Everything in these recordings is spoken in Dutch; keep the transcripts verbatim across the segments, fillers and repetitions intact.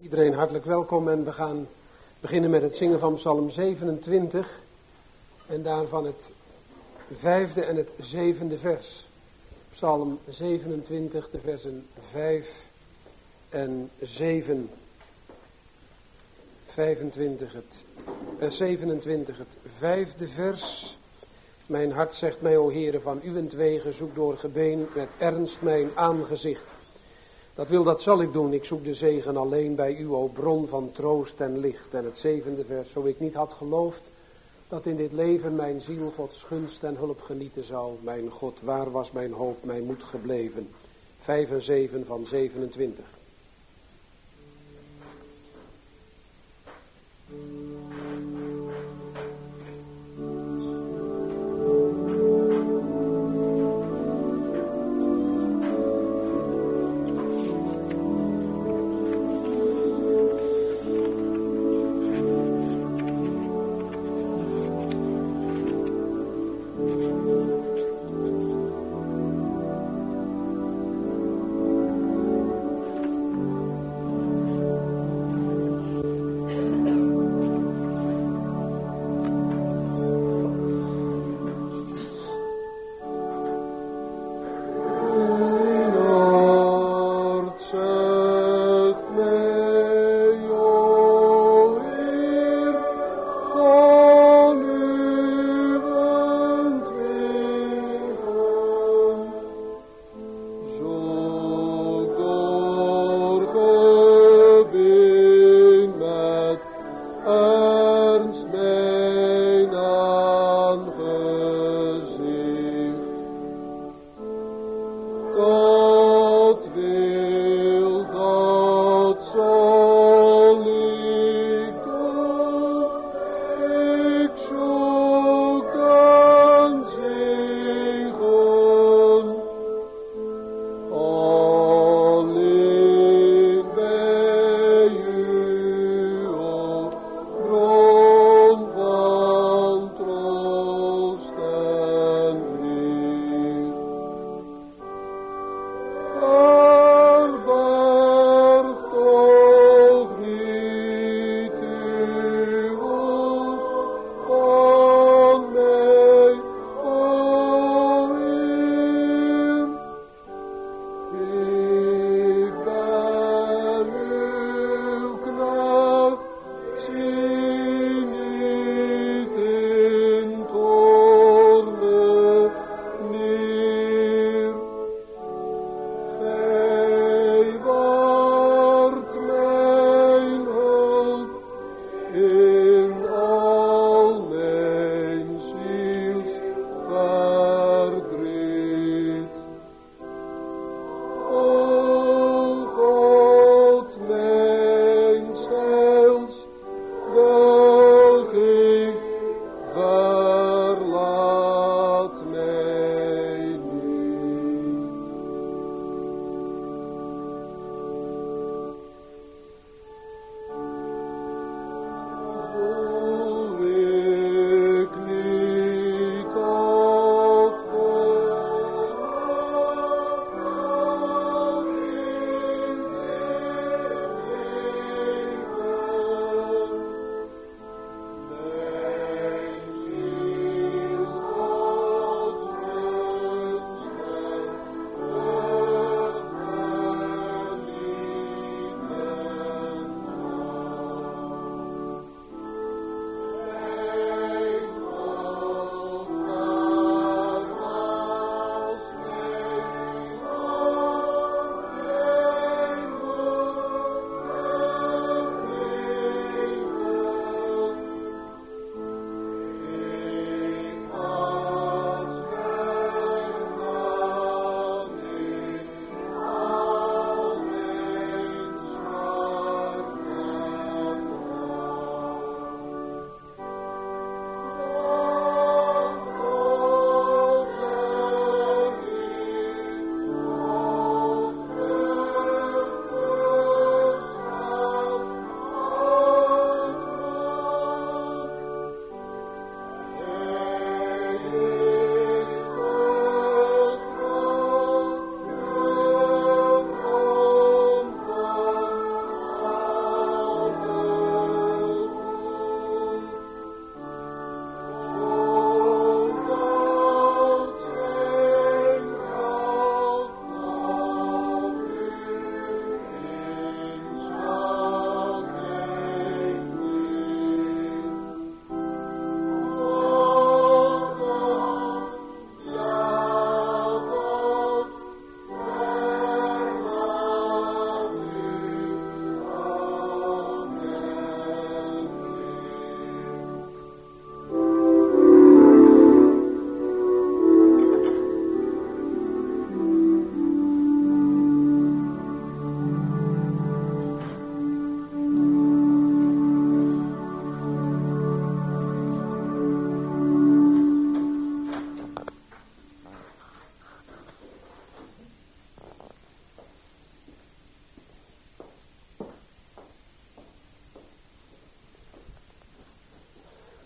Iedereen hartelijk welkom en we gaan beginnen met het zingen van Psalm zevenentwintig en daarvan het vijfde en het zevende vers. Psalm zevenentwintig, de versen vijf en zeven. vijfentwintig het, eh, zevenentwintig het vijfde vers. Mijn hart zegt mij, o Heere, van uwentwege zoek door gebeen met ernst mijn aangezicht. Dat wil, dat zal ik doen. Ik zoek de zegen alleen bij u, o bron van troost en licht. En het zevende vers. Zo ik niet had geloofd dat in dit leven mijn ziel Gods gunst en hulp genieten zou. Mijn God, waar was mijn hoop, mijn moed gebleven? Vijf en zeven van zevenentwintig.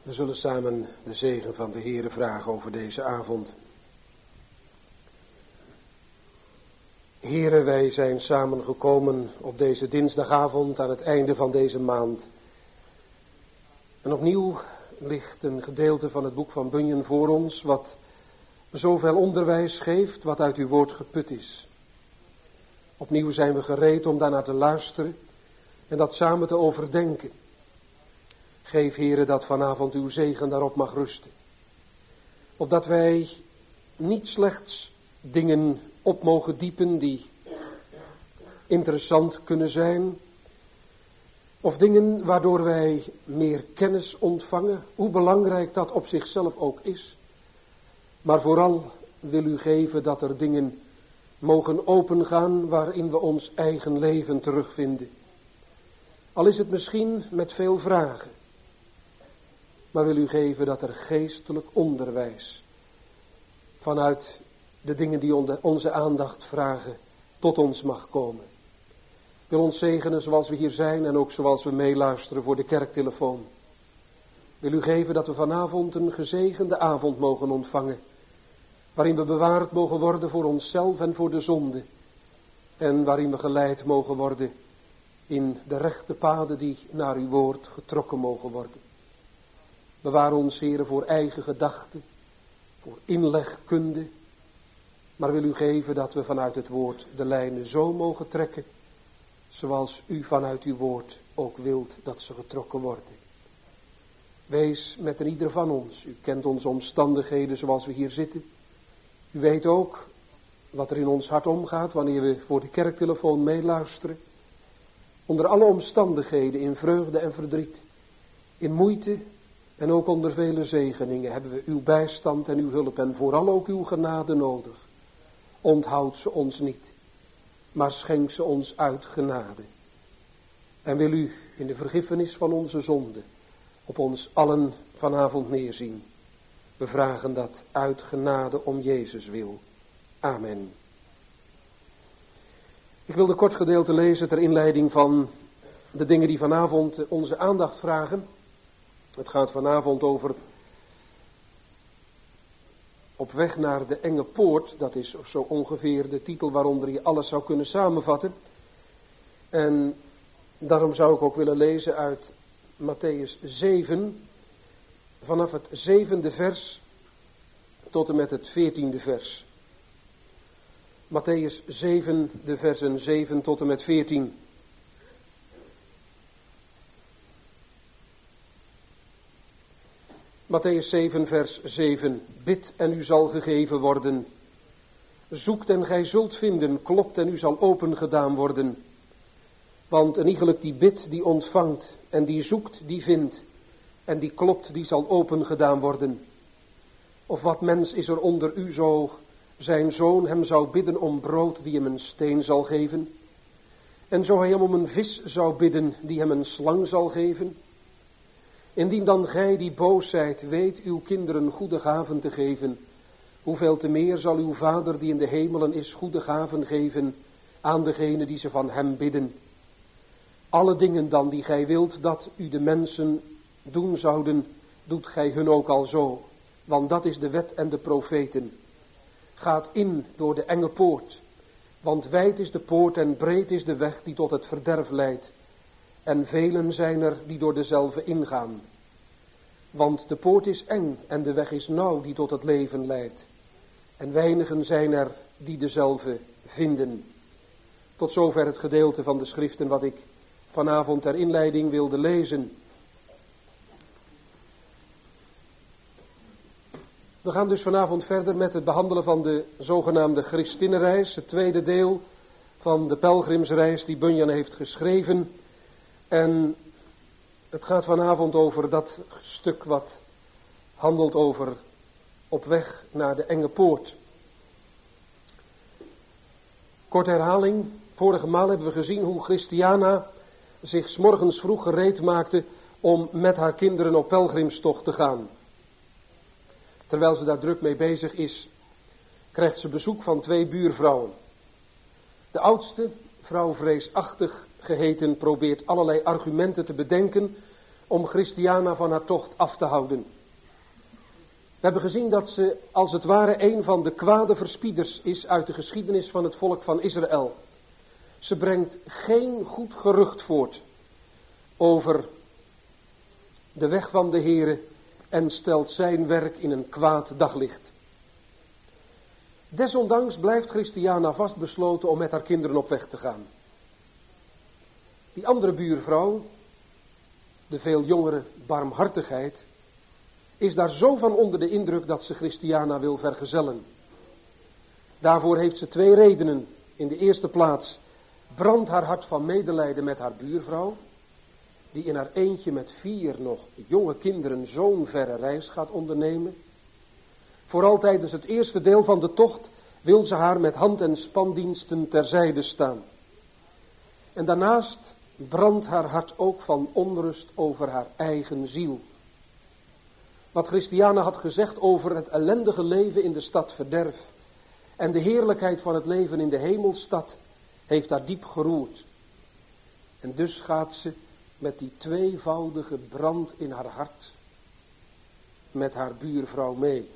We zullen samen de zegen van de Heere vragen over deze avond. Heere, wij zijn samengekomen op deze dinsdagavond aan het einde van deze maand. En opnieuw ligt een gedeelte van het boek van Bunyan voor ons, wat zoveel onderwijs geeft, wat uit uw woord geput is. Opnieuw zijn we gereed om daarnaar te luisteren en dat samen te overdenken. Geef, Heere, dat vanavond uw zegen daarop mag rusten. Opdat wij niet slechts dingen op mogen diepen die interessant kunnen zijn, of dingen waardoor wij meer kennis ontvangen, hoe belangrijk dat op zichzelf ook is. Maar vooral wil u geven dat er dingen mogen opengaan waarin we ons eigen leven terugvinden. Al is het misschien met veel vragen. Maar wil u geven dat er geestelijk onderwijs vanuit de dingen die onze aandacht vragen tot ons mag komen. Wil ons zegenen zoals we hier zijn en ook zoals we meeluisteren voor de kerktelefoon. Wil u geven dat we vanavond een gezegende avond mogen ontvangen. Waarin we bewaard mogen worden voor onszelf en voor de zonde. En waarin we geleid mogen worden in de rechte paden die naar uw woord getrokken mogen worden. Bewaar ons, Heere, voor eigen gedachten, voor inlegkunde. Maar wil u geven dat we vanuit het woord de lijnen zo mogen trekken, zoals u vanuit uw woord ook wilt dat ze getrokken worden. Wees met een ieder van ons. U kent onze omstandigheden zoals we hier zitten. U weet ook wat er in ons hart omgaat wanneer we voor de kerktelefoon meeluisteren. Onder alle omstandigheden, in vreugde en verdriet, in moeite en ook onder vele zegeningen hebben we uw bijstand en uw hulp en vooral ook uw genade nodig. Onthoud ze ons niet, maar schenk ze ons uit genade. En wil u in de vergiffenis van onze zonden op ons allen vanavond neerzien. We vragen dat uit genade om Jezus wil. Amen. Ik wil een kort gedeelte lezen ter inleiding van de dingen die vanavond onze aandacht vragen. Het gaat vanavond over op weg naar de enge poort. Dat is zo ongeveer de titel waaronder je alles zou kunnen samenvatten. En daarom zou ik ook willen lezen uit Mattheüs zeven, vanaf het zevende vers tot en met het veertiende vers. Mattheüs zeven, de versen zeven tot en met veertien. Mattheüs zeven, vers zeven. Bid en u zal gegeven worden. Zoekt en gij zult vinden. Klopt en u zal opengedaan worden. Want een iegelijk die bidt, die ontvangt. En die zoekt, die vindt. En die klopt, die zal opengedaan worden. Of wat mens is er onder u zo zijn zoon hem zou bidden om brood, die hem een steen zal geven? En zo hij hem om een vis zou bidden, die hem een slang zal geven? Indien dan gij die boos zijt, weet uw kinderen goede gaven te geven, hoeveel te meer zal uw Vader die in de hemelen is goede gaven geven aan degene die ze van hem bidden. Alle dingen dan die gij wilt dat u de mensen doen zouden, doet gij hun ook al zo, want dat is de wet en de profeten. Gaat in door de enge poort, want wijd is de poort en breed is de weg die tot het verderf leidt. En velen zijn er die door dezelve ingaan. Want de poort is eng en de weg is nauw die tot het leven leidt. En weinigen zijn er die dezelve vinden. Tot zover het gedeelte van de schriften wat ik vanavond ter inleiding wilde lezen. We gaan dus vanavond verder met het behandelen van de zogenaamde Christinnenreis. Het tweede deel van de pelgrimsreis die Bunyan heeft geschreven. En het gaat vanavond over dat stuk wat handelt over op weg naar de enge poort. Korte herhaling. Vorige maal hebben we gezien hoe Christiana zich 's morgens vroeg gereed maakte om met haar kinderen op pelgrimstocht te gaan. Terwijl ze daar druk mee bezig is, krijgt ze bezoek van twee buurvrouwen. De oudste, vrouw vreesachtig geheten, probeert allerlei argumenten te bedenken om Christiana van haar tocht af te houden. We hebben gezien dat ze als het ware een van de kwade verspieders is uit de geschiedenis van het volk van Israël. Ze brengt geen goed gerucht voort over de weg van de Heere en stelt zijn werk in een kwaad daglicht. Desondanks blijft Christiana vastbesloten om met haar kinderen op weg te gaan. Die andere buurvrouw, de veel jongere Barmhartigheid, is daar zo van onder de indruk dat ze Christiana wil vergezellen. Daarvoor heeft ze twee redenen. In de eerste plaats brandt haar hart van medelijden met haar buurvrouw, die in haar eentje met vier nog jonge kinderen zo'n verre reis gaat ondernemen. Vooral tijdens het eerste deel van de tocht wil ze haar met hand- en spandiensten terzijde staan. En daarnaast brandt haar hart ook van onrust over haar eigen ziel. Wat Christiana had gezegd over het ellendige leven in de stad verderf en de heerlijkheid van het leven in de hemelstad heeft haar diep geroerd. En dus gaat ze met die tweevoudige brand in haar hart met haar buurvrouw mee.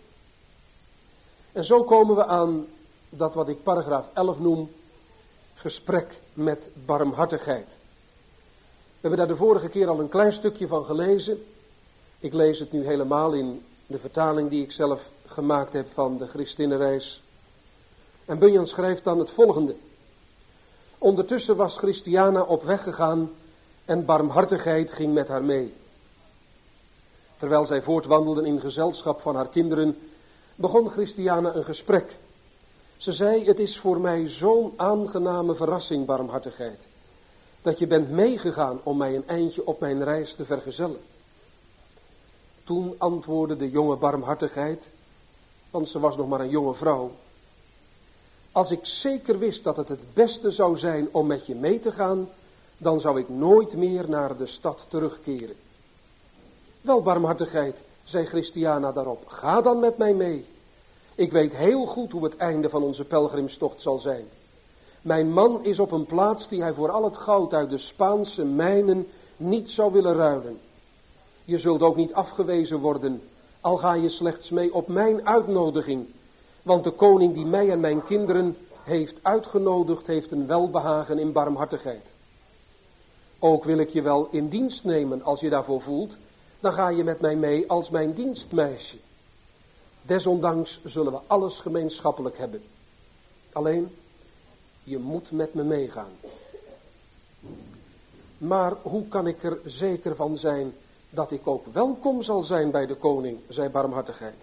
En zo komen we aan dat wat ik paragraaf elf noem, gesprek met barmhartigheid. We hebben daar de vorige keer al een klein stukje van gelezen. Ik lees het nu helemaal in de vertaling die ik zelf gemaakt heb van de Christinnenreis. En Bunyan schrijft dan het volgende. Ondertussen was Christiana op weg gegaan en barmhartigheid ging met haar mee. Terwijl zij voortwandelden in gezelschap van haar kinderen, begon Christiana een gesprek. Ze zei, het is voor mij zo'n aangename verrassing, barmhartigheid, dat je bent meegegaan om mij een eindje op mijn reis te vergezellen. Toen antwoordde de jonge barmhartigheid, want ze was nog maar een jonge vrouw. Als ik zeker wist dat het het beste zou zijn om met je mee te gaan, dan zou ik nooit meer naar de stad terugkeren. Wel, barmhartigheid, zei Christiana daarop, ga dan met mij mee. Ik weet heel goed hoe het einde van onze pelgrimstocht zal zijn. Mijn man is op een plaats die hij voor al het goud uit de Spaanse mijnen niet zou willen ruilen. Je zult ook niet afgewezen worden, al ga je slechts mee op mijn uitnodiging. Want de koning die mij en mijn kinderen heeft uitgenodigd, heeft een welbehagen in barmhartigheid. Ook wil ik je wel in dienst nemen als je daarvoor voelt, dan ga je met mij mee als mijn dienstmeisje. Desondanks zullen we alles gemeenschappelijk hebben. Alleen, je moet met me meegaan. Maar hoe kan ik er zeker van zijn dat ik ook welkom zal zijn bij de koning, zei barmhartigheid.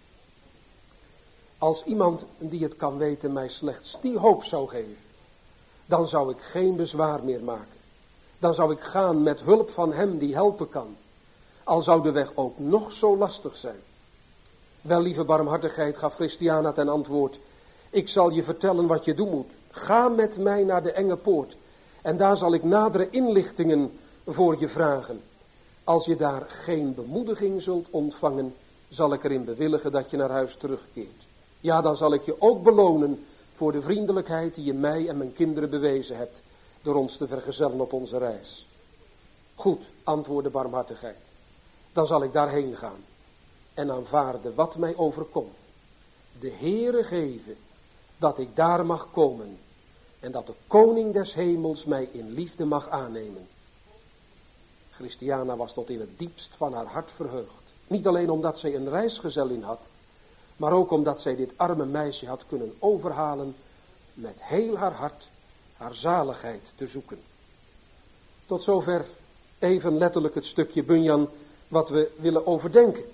Als iemand die het kan weten mij slechts die hoop zou geven, dan zou ik geen bezwaar meer maken. Dan zou ik gaan met hulp van hem die helpen kan, al zou de weg ook nog zo lastig zijn. Wel, lieve barmhartigheid, gaf Christiana ten antwoord, ik zal je vertellen wat je doen moet. Ga met mij naar de enge poort en daar zal ik nadere inlichtingen voor je vragen. Als je daar geen bemoediging zult ontvangen, zal ik erin bewilligen dat je naar huis terugkeert. Ja, dan zal ik je ook belonen voor de vriendelijkheid die je mij en mijn kinderen bewezen hebt, door ons te vergezellen op onze reis. Goed, antwoordde barmhartigheid. Dan zal ik daarheen gaan en aanvaarden wat mij overkomt. De Heere geven dat ik daar mag komen en dat de koning des hemels mij in liefde mag aannemen. Christiana was tot in het diepst van haar hart verheugd. Niet alleen omdat zij een reisgezellin had, maar ook omdat zij dit arme meisje had kunnen overhalen met heel haar hart haar zaligheid te zoeken. Tot zover even letterlijk het stukje Bunyan wat we willen overdenken.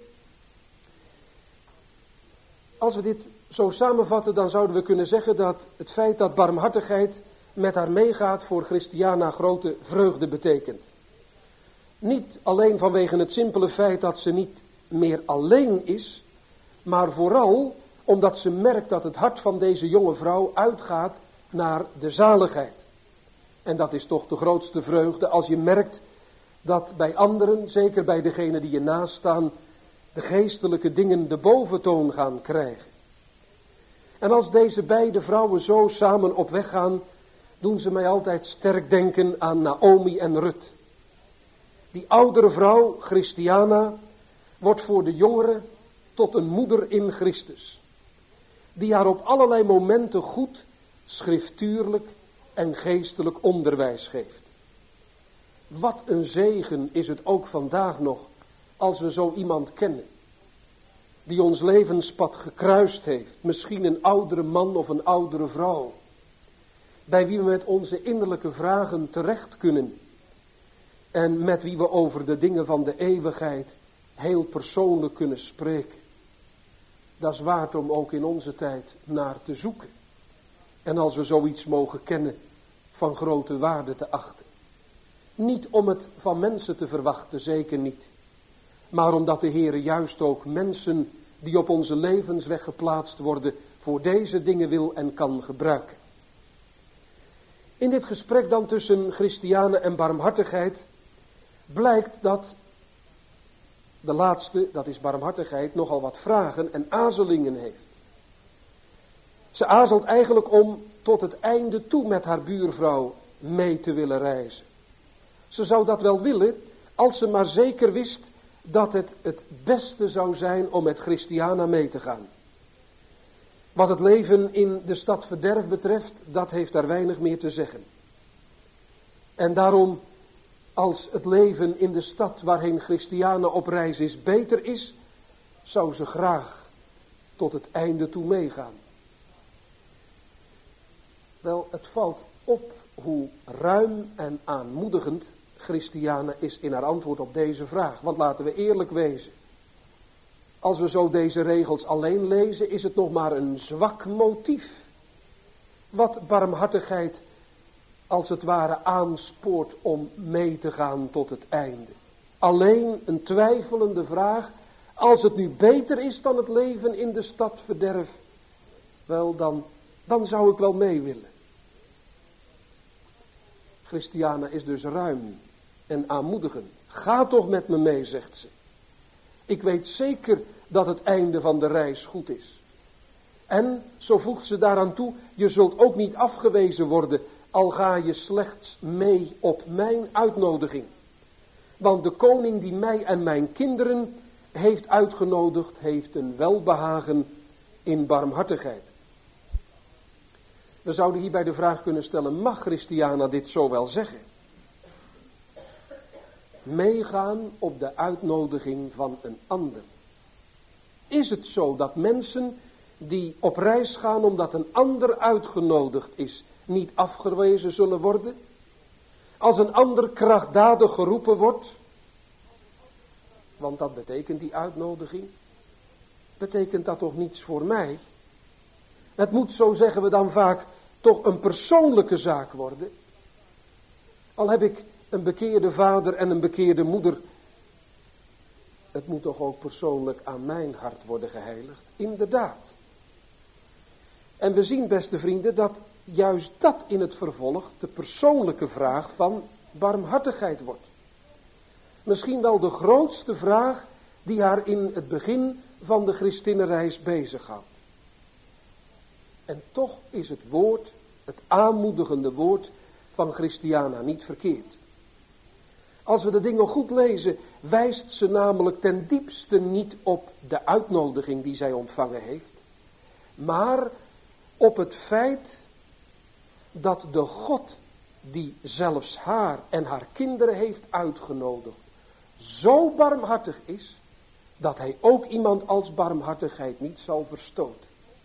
Als we dit zo samenvatten, dan zouden we kunnen zeggen dat het feit dat barmhartigheid met haar meegaat voor Christiana grote vreugde betekent. Niet alleen vanwege het simpele feit dat ze niet meer alleen is, maar vooral omdat ze merkt dat het hart van deze jonge vrouw uitgaat naar de zaligheid. En dat is toch de grootste vreugde als je merkt dat bij anderen, zeker bij degenen die je naast staan, de geestelijke dingen de boventoon gaan krijgen. En als deze beide vrouwen zo samen op weg gaan, doen ze mij altijd sterk denken aan Naomi en Rut. Die oudere vrouw, Christiana, wordt voor de jongere tot een moeder in Christus. Die haar op allerlei momenten goed, schriftuurlijk en geestelijk onderwijs geeft. Wat een zegen is het ook vandaag nog als we zo iemand kennen. Die ons levenspad gekruist heeft. Misschien een oudere man of een oudere vrouw. Bij wie we met onze innerlijke vragen terecht kunnen. En met wie we over de dingen van de eeuwigheid heel persoonlijk kunnen spreken. Dat is waard om ook in onze tijd naar te zoeken. En als we zoiets mogen kennen, van grote waarde te achten. Niet om het van mensen te verwachten, zeker niet. Maar omdat de Heere juist ook mensen die op onze levensweg geplaatst worden, voor deze dingen wil en kan gebruiken. In dit gesprek dan tussen Christiane en barmhartigheid blijkt dat de laatste, dat is barmhartigheid, nogal wat vragen en aarzelingen heeft. Ze aarzelt eigenlijk om tot het einde toe met haar buurvrouw mee te willen reizen. Ze zou dat wel willen, als ze maar zeker wist dat het het beste zou zijn om met Christiana mee te gaan. Wat het leven in de stad verderf betreft, dat heeft daar weinig meer te zeggen. En daarom, als het leven in de stad waarheen Christiana op reis is beter is, zou ze graag tot het einde toe meegaan. Wel, het valt op hoe ruim en aanmoedigend Christiana is in haar antwoord op deze vraag. Want laten we eerlijk wezen. Als we zo deze regels alleen lezen, is het nog maar een zwak motief. Wat barmhartigheid als het ware aanspoort om mee te gaan tot het einde. Alleen een twijfelende vraag. Als het nu beter is dan het leven in de stad verderf, wel dan, dan zou ik wel mee willen. Christiana is dus ruim en aanmoedigend. Ga toch met me mee, zegt ze. Ik weet zeker dat het einde van de reis goed is. En, zo voegt ze daaraan toe, je zult ook niet afgewezen worden, al ga je slechts mee op mijn uitnodiging. Want de koning die mij en mijn kinderen heeft uitgenodigd, heeft een welbehagen in barmhartigheid. We zouden hierbij de vraag kunnen stellen, mag Christiana dit zo wel zeggen? Meegaan op de uitnodiging van een ander. Is het zo dat mensen die op reis gaan omdat een ander uitgenodigd is, niet afgewezen zullen worden? Als een ander krachtdadig geroepen wordt, want dat betekent die uitnodiging, betekent dat toch niets voor mij? Het moet, zo zeggen we dan vaak, toch een persoonlijke zaak worden. Al heb ik een bekeerde vader en een bekeerde moeder, het moet toch ook persoonlijk aan mijn hart worden geheiligd? Inderdaad. En we zien, beste vrienden, dat juist dat in het vervolg de persoonlijke vraag van barmhartigheid wordt. Misschien wel de grootste vraag die haar in het begin van de Christinnenreis bezighoudt. En toch is het woord, het aanmoedigende woord van Christiana niet verkeerd. Als we de dingen goed lezen, wijst ze namelijk ten diepste niet op de uitnodiging die zij ontvangen heeft, maar op het feit dat de God die zelfs haar en haar kinderen heeft uitgenodigd, zo barmhartig is, dat hij ook iemand als barmhartigheid niet zal verstoten.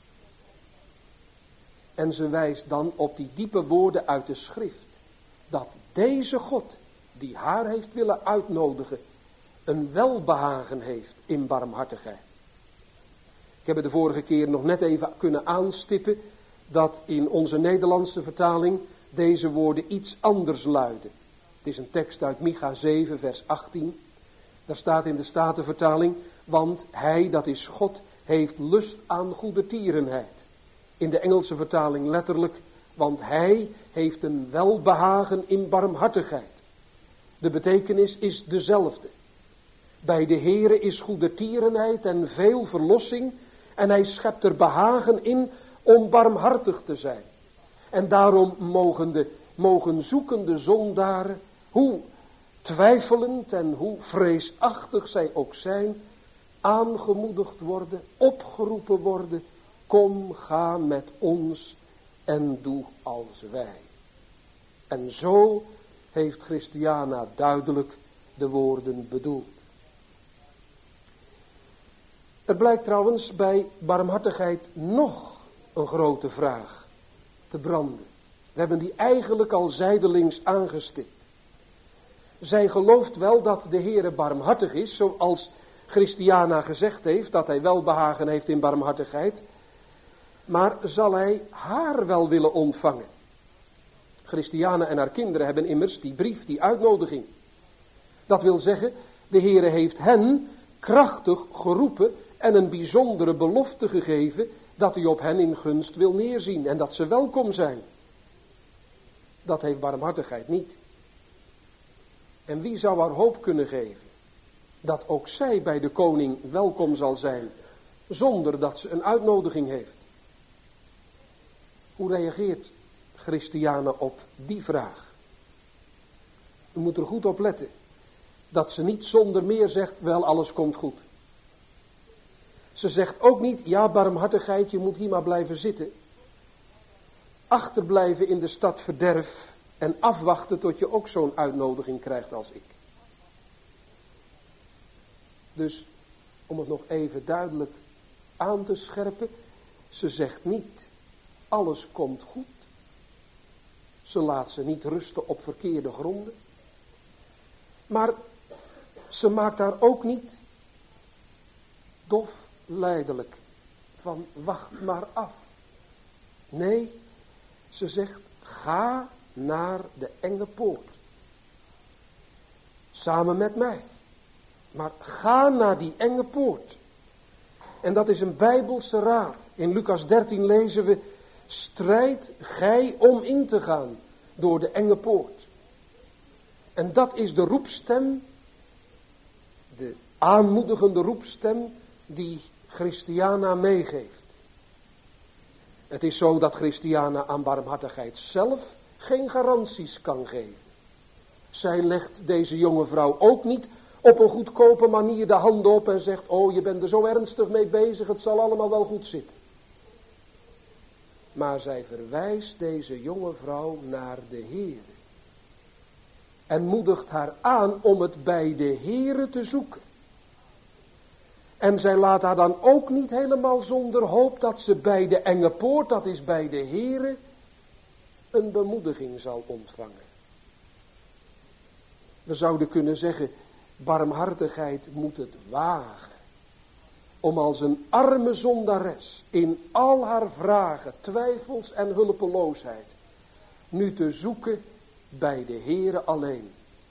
En ze wijst dan op die diepe woorden uit de schrift, dat deze God, die haar heeft willen uitnodigen, een welbehagen heeft in barmhartigheid. Ik heb het de vorige keer nog net even kunnen aanstippen, dat in onze Nederlandse vertaling deze woorden iets anders luiden. Het is een tekst uit Micha zeven, vers achttien. Daar staat in de Statenvertaling, want hij, dat is God, heeft lust aan goedertierenheid. In de Engelse vertaling letterlijk, want hij heeft een welbehagen in barmhartigheid. De betekenis is dezelfde. Bij de Heere is goedertierenheid en veel verlossing, en hij schept er behagen in om barmhartig te zijn. En daarom mogen, de, mogen zoekende zondaren, hoe twijfelend en hoe vreesachtig zij ook zijn, aangemoedigd worden, opgeroepen worden, kom, ga met ons en doe als wij. En zo heeft Christiana duidelijk de woorden bedoeld. Er blijkt trouwens bij barmhartigheid nog een grote vraag te branden. We hebben die eigenlijk al zijdelings aangestipt. Zij gelooft wel dat de Heere barmhartig is, zoals Christiana gezegd heeft, dat hij welbehagen heeft in barmhartigheid. Maar zal hij haar wel willen ontvangen? Christiana en haar kinderen hebben immers die brief, die uitnodiging. Dat wil zeggen, de Heere heeft hen krachtig geroepen en een bijzondere belofte gegeven dat hij op hen in gunst wil neerzien en dat ze welkom zijn. Dat heeft barmhartigheid niet. En wie zou haar hoop kunnen geven dat ook zij bij de koning welkom zal zijn, zonder dat ze een uitnodiging heeft? Hoe reageert Christiana op die vraag? U moet er goed op letten, dat ze niet zonder meer zegt, wel alles komt goed. Ze zegt ook niet, ja barmhartigheid, je moet hier maar blijven zitten. Achterblijven in de stad verderf en afwachten tot je ook zo'n uitnodiging krijgt als ik. Dus, om het nog even duidelijk aan te scherpen, ze zegt niet, alles komt goed. Ze laat ze niet rusten op verkeerde gronden. Maar ze maakt haar ook niet dof lijdelijk van wacht maar af. Nee, ze zegt ga naar de enge poort. Samen met mij. Maar ga naar die enge poort. En dat is een Bijbelse raad. In Lucas dertien lezen we, strijd gij om in te gaan door de enge poort. En dat is de roepstem, de aanmoedigende roepstem die Christiana meegeeft. Het is zo dat Christiana aan barmhartigheid zelf geen garanties kan geven. Zij legt deze jonge vrouw ook niet op een goedkope manier de handen op en zegt, oh je bent er zo ernstig mee bezig, het zal allemaal wel goed zitten. Maar zij verwijst deze jonge vrouw naar de Heere. En moedigt haar aan om het bij de Heere te zoeken. En zij laat haar dan ook niet helemaal zonder hoop dat ze bij de enge poort, dat is bij de Heere, een bemoediging zal ontvangen. We zouden kunnen zeggen, barmhartigheid moet het wagen. Om als een arme zondares in al haar vragen, twijfels en hulpeloosheid nu te zoeken bij de Heere alleen.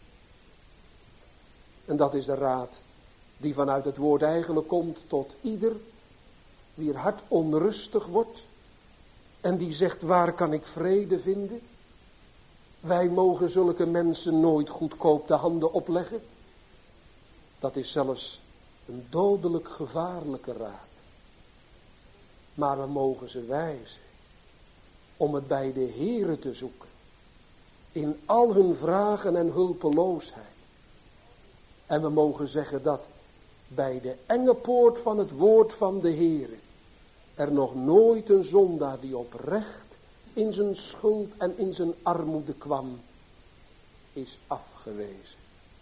En dat is de raad die vanuit het woord eigenlijk komt tot ieder wier hart onrustig wordt en die zegt, waar kan ik vrede vinden? Wij mogen zulke mensen nooit goedkoop de handen opleggen. Dat is zelfs een dodelijk gevaarlijke raad. Maar we mogen ze wijzen om het bij de Heere te zoeken. In al hun vragen en hulpeloosheid. En we mogen zeggen dat bij de enge poort van het woord van de Heere er nog nooit een zondaar die oprecht in zijn schuld en in zijn armoede kwam, is afgewezen.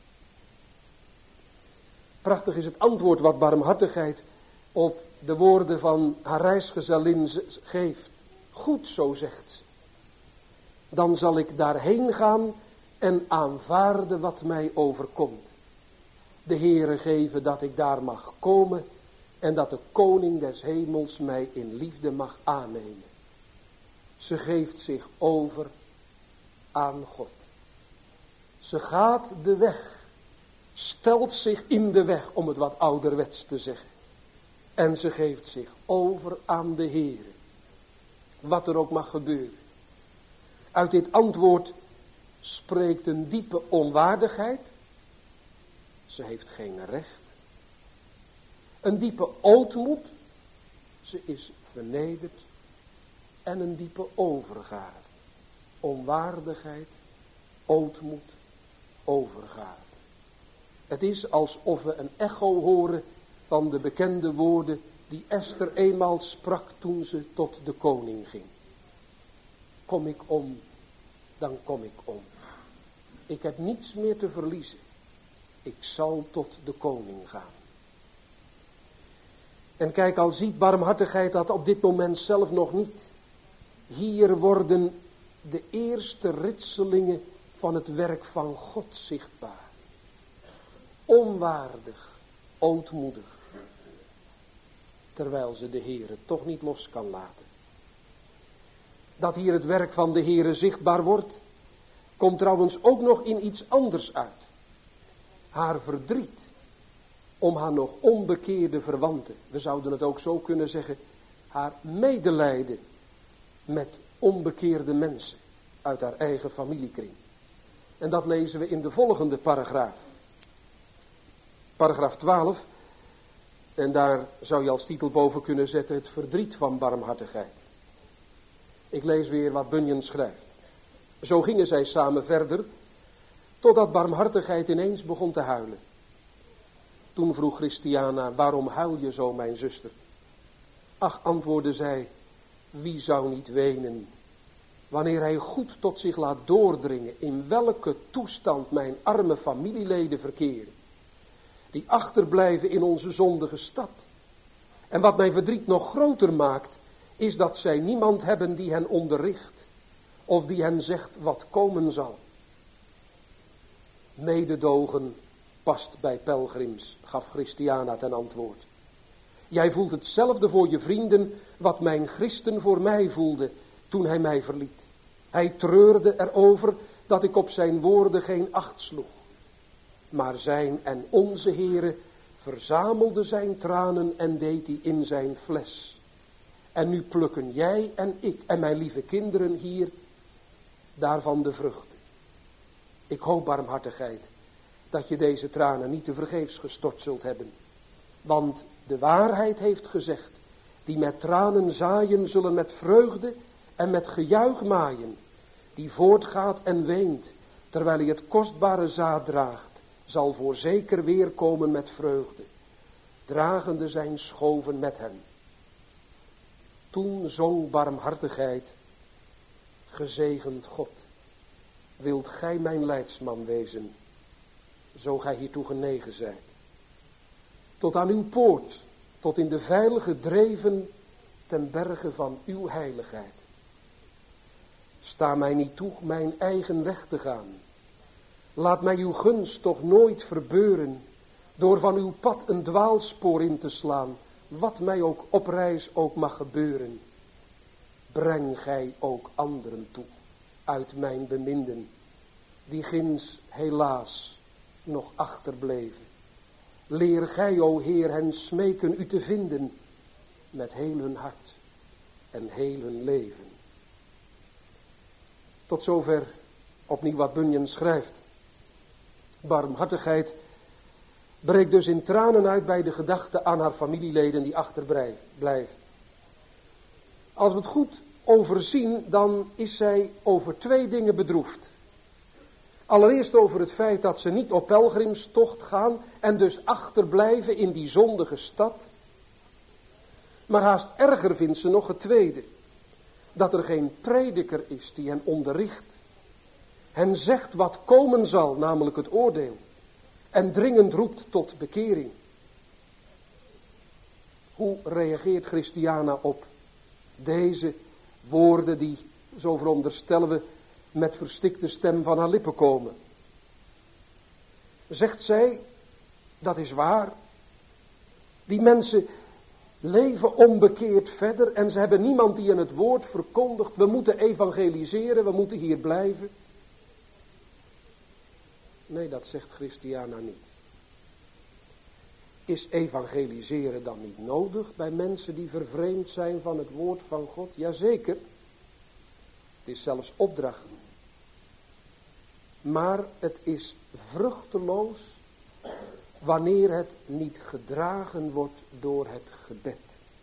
Prachtig is het antwoord wat barmhartigheid op de woorden van haar reisgezellin geeft. Goed, zo zegt ze. Dan zal ik daarheen gaan en aanvaarden wat mij overkomt. De Heere geven dat ik daar mag komen en dat de koning des hemels mij in liefde mag aannemen. Ze geeft zich over aan God. Ze gaat de weg, stelt zich in de weg, om het wat ouderwets te zeggen. En ze geeft zich over aan de Heere. Wat er ook mag gebeuren. Uit dit antwoord spreekt een diepe onwaardigheid. Ze heeft geen recht. Een diepe ootmoed. Ze is vernederd. En een diepe overgave. Onwaardigheid, ootmoed overgave. Het is alsof we een echo horen van de bekende woorden die Esther eenmaal sprak toen ze tot de koning ging. Kom ik om, dan kom ik om. Ik heb niets meer te verliezen. Ik zal tot de koning gaan. En kijk, al ziet barmhartigheid dat op dit moment zelf nog niet. Hier worden de eerste ritselingen van het werk van God zichtbaar. Onwaardig, ootmoedig. Terwijl ze de Heere toch niet los kan laten. Dat hier het werk van de Heere zichtbaar wordt, komt trouwens ook nog in iets anders uit. Haar verdriet om haar nog onbekeerde verwanten. We zouden het ook zo kunnen zeggen, haar medelijden met onbekeerde mensen uit haar eigen familiekring. En dat lezen we in de volgende paragraaf. Paragraaf twaalf. En daar zou je als titel boven kunnen zetten, het verdriet van barmhartigheid. Ik lees weer wat Bunyan schrijft. Zo gingen zij samen verder, totdat barmhartigheid ineens begon te huilen. Toen vroeg Christiana, waarom huil je zo, mijn zuster? Ach, antwoordde zij, wie zou niet wenen, wanneer hij goed tot zich laat doordringen, in welke toestand mijn arme familieleden verkeren, die achterblijven in onze zondige stad. En wat mijn verdriet nog groter maakt, is dat zij niemand hebben die hen onderricht, of die hen zegt wat komen zal. Mededogen past bij pelgrims, gaf Christiana ten antwoord. Jij voelt hetzelfde voor je vrienden, wat mijn Christen voor mij voelde, toen hij mij verliet. Hij treurde erover dat ik op zijn woorden geen acht sloeg. Maar zijn en onze Heere verzamelde zijn tranen en deed die in zijn fles. En nu plukken jij en ik en mijn lieve kinderen hier daarvan de vruchten. Ik hoop, barmhartigheid, dat je deze tranen niet te vergeefs gestort zult hebben. Want de waarheid heeft gezegd, die met tranen zaaien zullen met vreugde en met gejuich maaien. Die voortgaat en weent, terwijl hij het kostbare zaad draagt, zal voorzeker weerkomen met vreugde, dragende zijn schoven met hem. Toen zong barmhartigheid, gezegend God, wilt gij mijn leidsman wezen, zo gij hiertoe genegen zijt. Tot aan uw poort, tot in de veilige dreven ten berge van uw heiligheid. Sta mij niet toe mijn eigen weg te gaan. Laat mij uw gunst toch nooit verbeuren, door van uw pad een dwaalspoor in te slaan, wat mij ook op reis ook mag gebeuren. Breng gij ook anderen toe, uit mijn beminden, die ginds helaas nog achterbleven. Leer gij, o Heer, hen smeken u te vinden, met heel hun hart en heel hun leven. Tot zover opnieuw wat Bunyan schrijft. Barmhartigheid breekt dus in tranen uit bij de gedachte aan haar familieleden die achterblijven. Als we het goed overzien, dan is zij over twee dingen bedroefd. Allereerst over het feit dat ze niet op pelgrimstocht gaan en dus achterblijven in die zondige stad. Maar haast erger vindt ze nog het tweede. Dat er geen prediker is die hen onderricht. Hen zegt wat komen zal, namelijk het oordeel. En dringend roept tot bekering. Hoe reageert Christiana op deze woorden die, zo veronderstellen we, met verstikte stem van haar lippen komen? Zegt zij, dat is waar. Die mensen leven onbekeerd verder en ze hebben niemand die hen het woord verkondigt. We moeten evangeliseren, we moeten hier blijven. Nee, dat zegt Christiana niet. Is evangeliseren dan niet nodig bij mensen die vervreemd zijn van het woord van God? Jazeker. Het is zelfs opdracht. Maar het is vruchteloos wanneer het niet gedragen wordt door het gebed.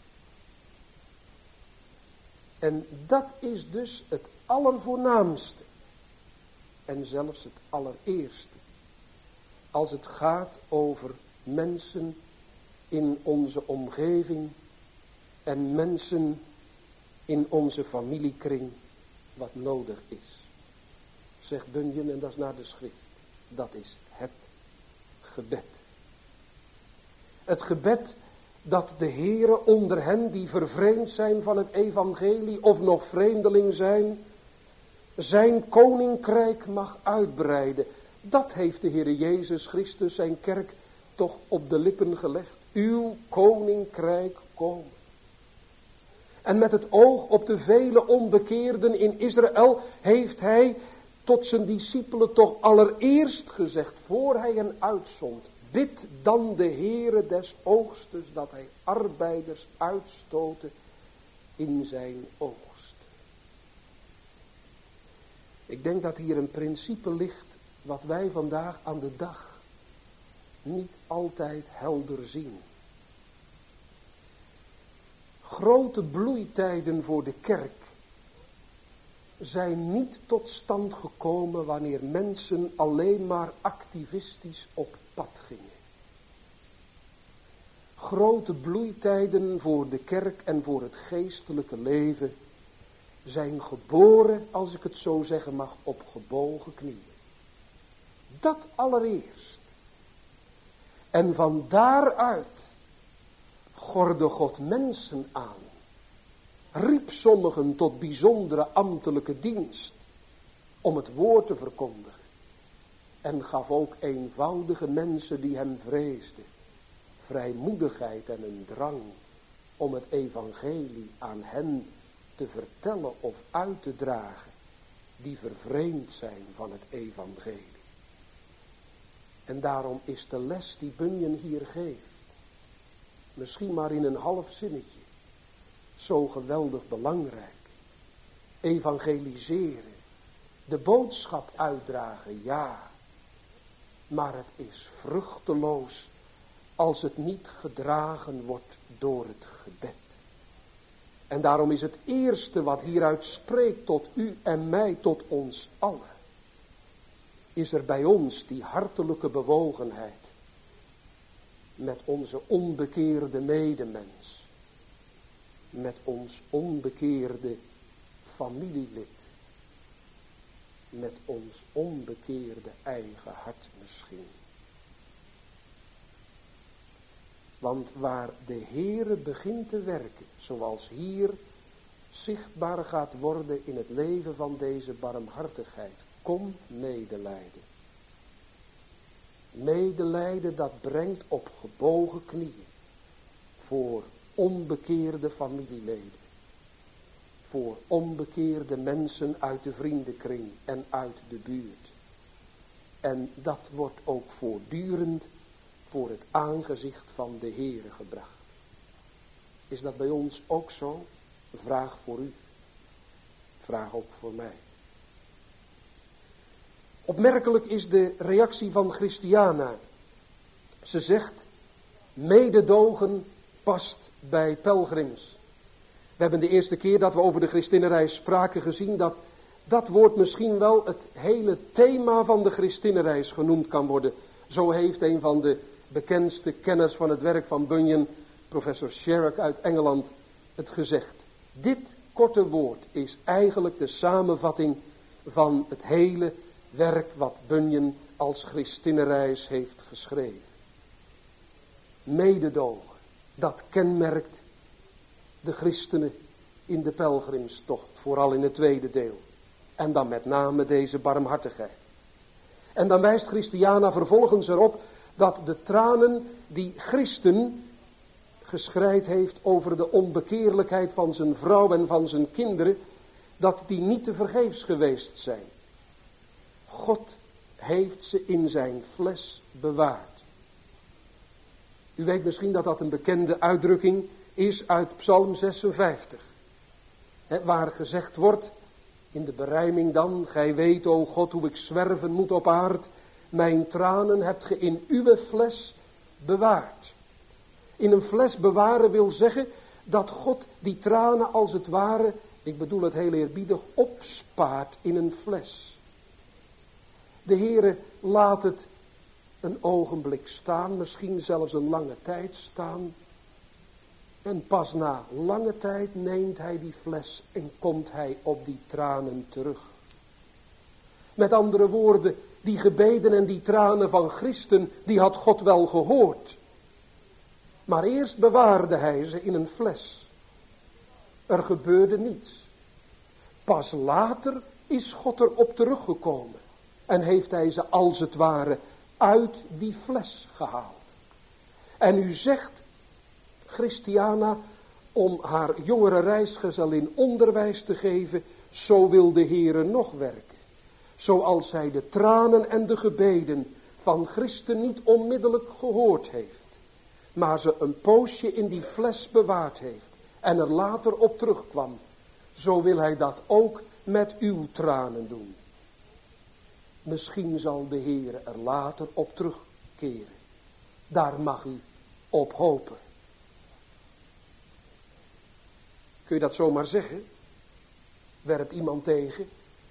En dat is dus het allervoornaamste. En zelfs het allereerste als het gaat over mensen in onze omgeving en mensen in onze familiekring wat nodig is. Zegt Bunyan, en dat is naar de schrift. Dat is het gebed. Het gebed dat de Heere onder hen die vervreemd zijn van het evangelie of nog vreemdeling zijn, zijn koninkrijk mag uitbreiden. Dat heeft de Heere Jezus Christus zijn kerk toch op de lippen gelegd. Uw koninkrijk komen. En met het oog op de vele onbekeerden in Israël heeft hij tot zijn discipelen toch allereerst gezegd, voor hij hen uitzond, bid dan de Heere des oogstes dat hij arbeiders uitstoten in zijn oogst. Ik denk dat hier een principe ligt wat wij vandaag aan de dag niet altijd helder zien. Grote bloeitijden voor de kerk zijn niet tot stand gekomen wanneer mensen alleen maar activistisch op pad gingen. Grote bloeitijden voor de kerk en voor het geestelijke leven zijn geboren, als ik het zo zeggen mag, op gebogen knieën. Dat allereerst. En van daaruit gorde God mensen aan. Riep sommigen tot bijzondere ambtelijke dienst om het woord te verkondigen. En gaf ook eenvoudige mensen die hem vreesden vrijmoedigheid en een drang om het evangelie aan hen te vertellen of uit te dragen die vervreemd zijn van het evangelie. En daarom is de les die Bunyan hier geeft, misschien maar in een half zinnetje, zo geweldig belangrijk. Evangeliseren, de boodschap uitdragen, ja, maar het is vruchteloos als het niet gedragen wordt door het gebed. En daarom is het eerste wat hieruit spreekt tot u en mij, tot ons allen, is er bij ons die hartelijke bewogenheid met onze onbekeerde medemens, met ons onbekeerde familielid, met ons onbekeerde eigen hart misschien. Want waar de Heere begint te werken, zoals hier zichtbaar gaat worden in het leven van deze barmhartigheid, komt medelijden. Medelijden dat brengt op gebogen knieën voor onbekeerde familieleden. Voor onbekeerde mensen uit de vriendenkring en uit de buurt. En dat wordt ook voortdurend voor het aangezicht van de Heere gebracht. Is dat bij ons ook zo? Vraag voor u. Vraag ook voor mij. Opmerkelijk is de reactie van Christiana. Ze zegt, mededogen past bij pelgrims. We hebben de eerste keer dat we over de Christinnenreis spraken gezien dat dat woord misschien wel het hele thema van de Christinnenreis genoemd kan worden. Zo heeft een van de bekendste kenners van het werk van Bunyan, professor Sherrock uit Engeland, het gezegd. Dit korte woord is eigenlijk de samenvatting van het hele werk wat Bunyan als Christinnenreis heeft geschreven. Mededogen, dat kenmerkt de christenen in de pelgrimstocht, vooral in het tweede deel. En dan met name deze barmhartigheid. En dan wijst Christiana vervolgens erop dat de tranen die Christen geschreid heeft over de onbekeerlijkheid van zijn vrouw en van zijn kinderen, dat die niet te vergeefs geweest zijn. God heeft ze in zijn fles bewaard. U weet misschien dat dat een bekende uitdrukking is uit Psalm zesenvijftig. He, waar gezegd wordt, in de berijming dan, gij weet, o God, hoe ik zwerven moet op aard. Mijn tranen hebt ge in uw fles bewaard. In een fles bewaren wil zeggen dat God die tranen als het ware, ik bedoel het heel eerbiedig, opspaart in een fles. De Heere laat het een ogenblik staan, misschien zelfs een lange tijd staan. En pas na lange tijd neemt hij die fles en komt hij op die tranen terug. Met andere woorden, die gebeden en die tranen van Christen, die had God wel gehoord. Maar eerst bewaarde hij ze in een fles. Er gebeurde niets. Pas later is God erop teruggekomen. En heeft hij ze als het ware uit die fles gehaald. En u zegt, Christiana, om haar jongere reisgezellin onderwijs te geven, zo wil de Heere nog werken. Zoals hij de tranen en de gebeden van Christen niet onmiddellijk gehoord heeft. Maar ze een poosje in die fles bewaard heeft. En er later op terugkwam. Zo wil hij dat ook met uw tranen doen. Misschien zal de Heere er later op terugkeren. Daar mag u op hopen. Kun je dat zomaar zeggen? Werpt iemand tegen?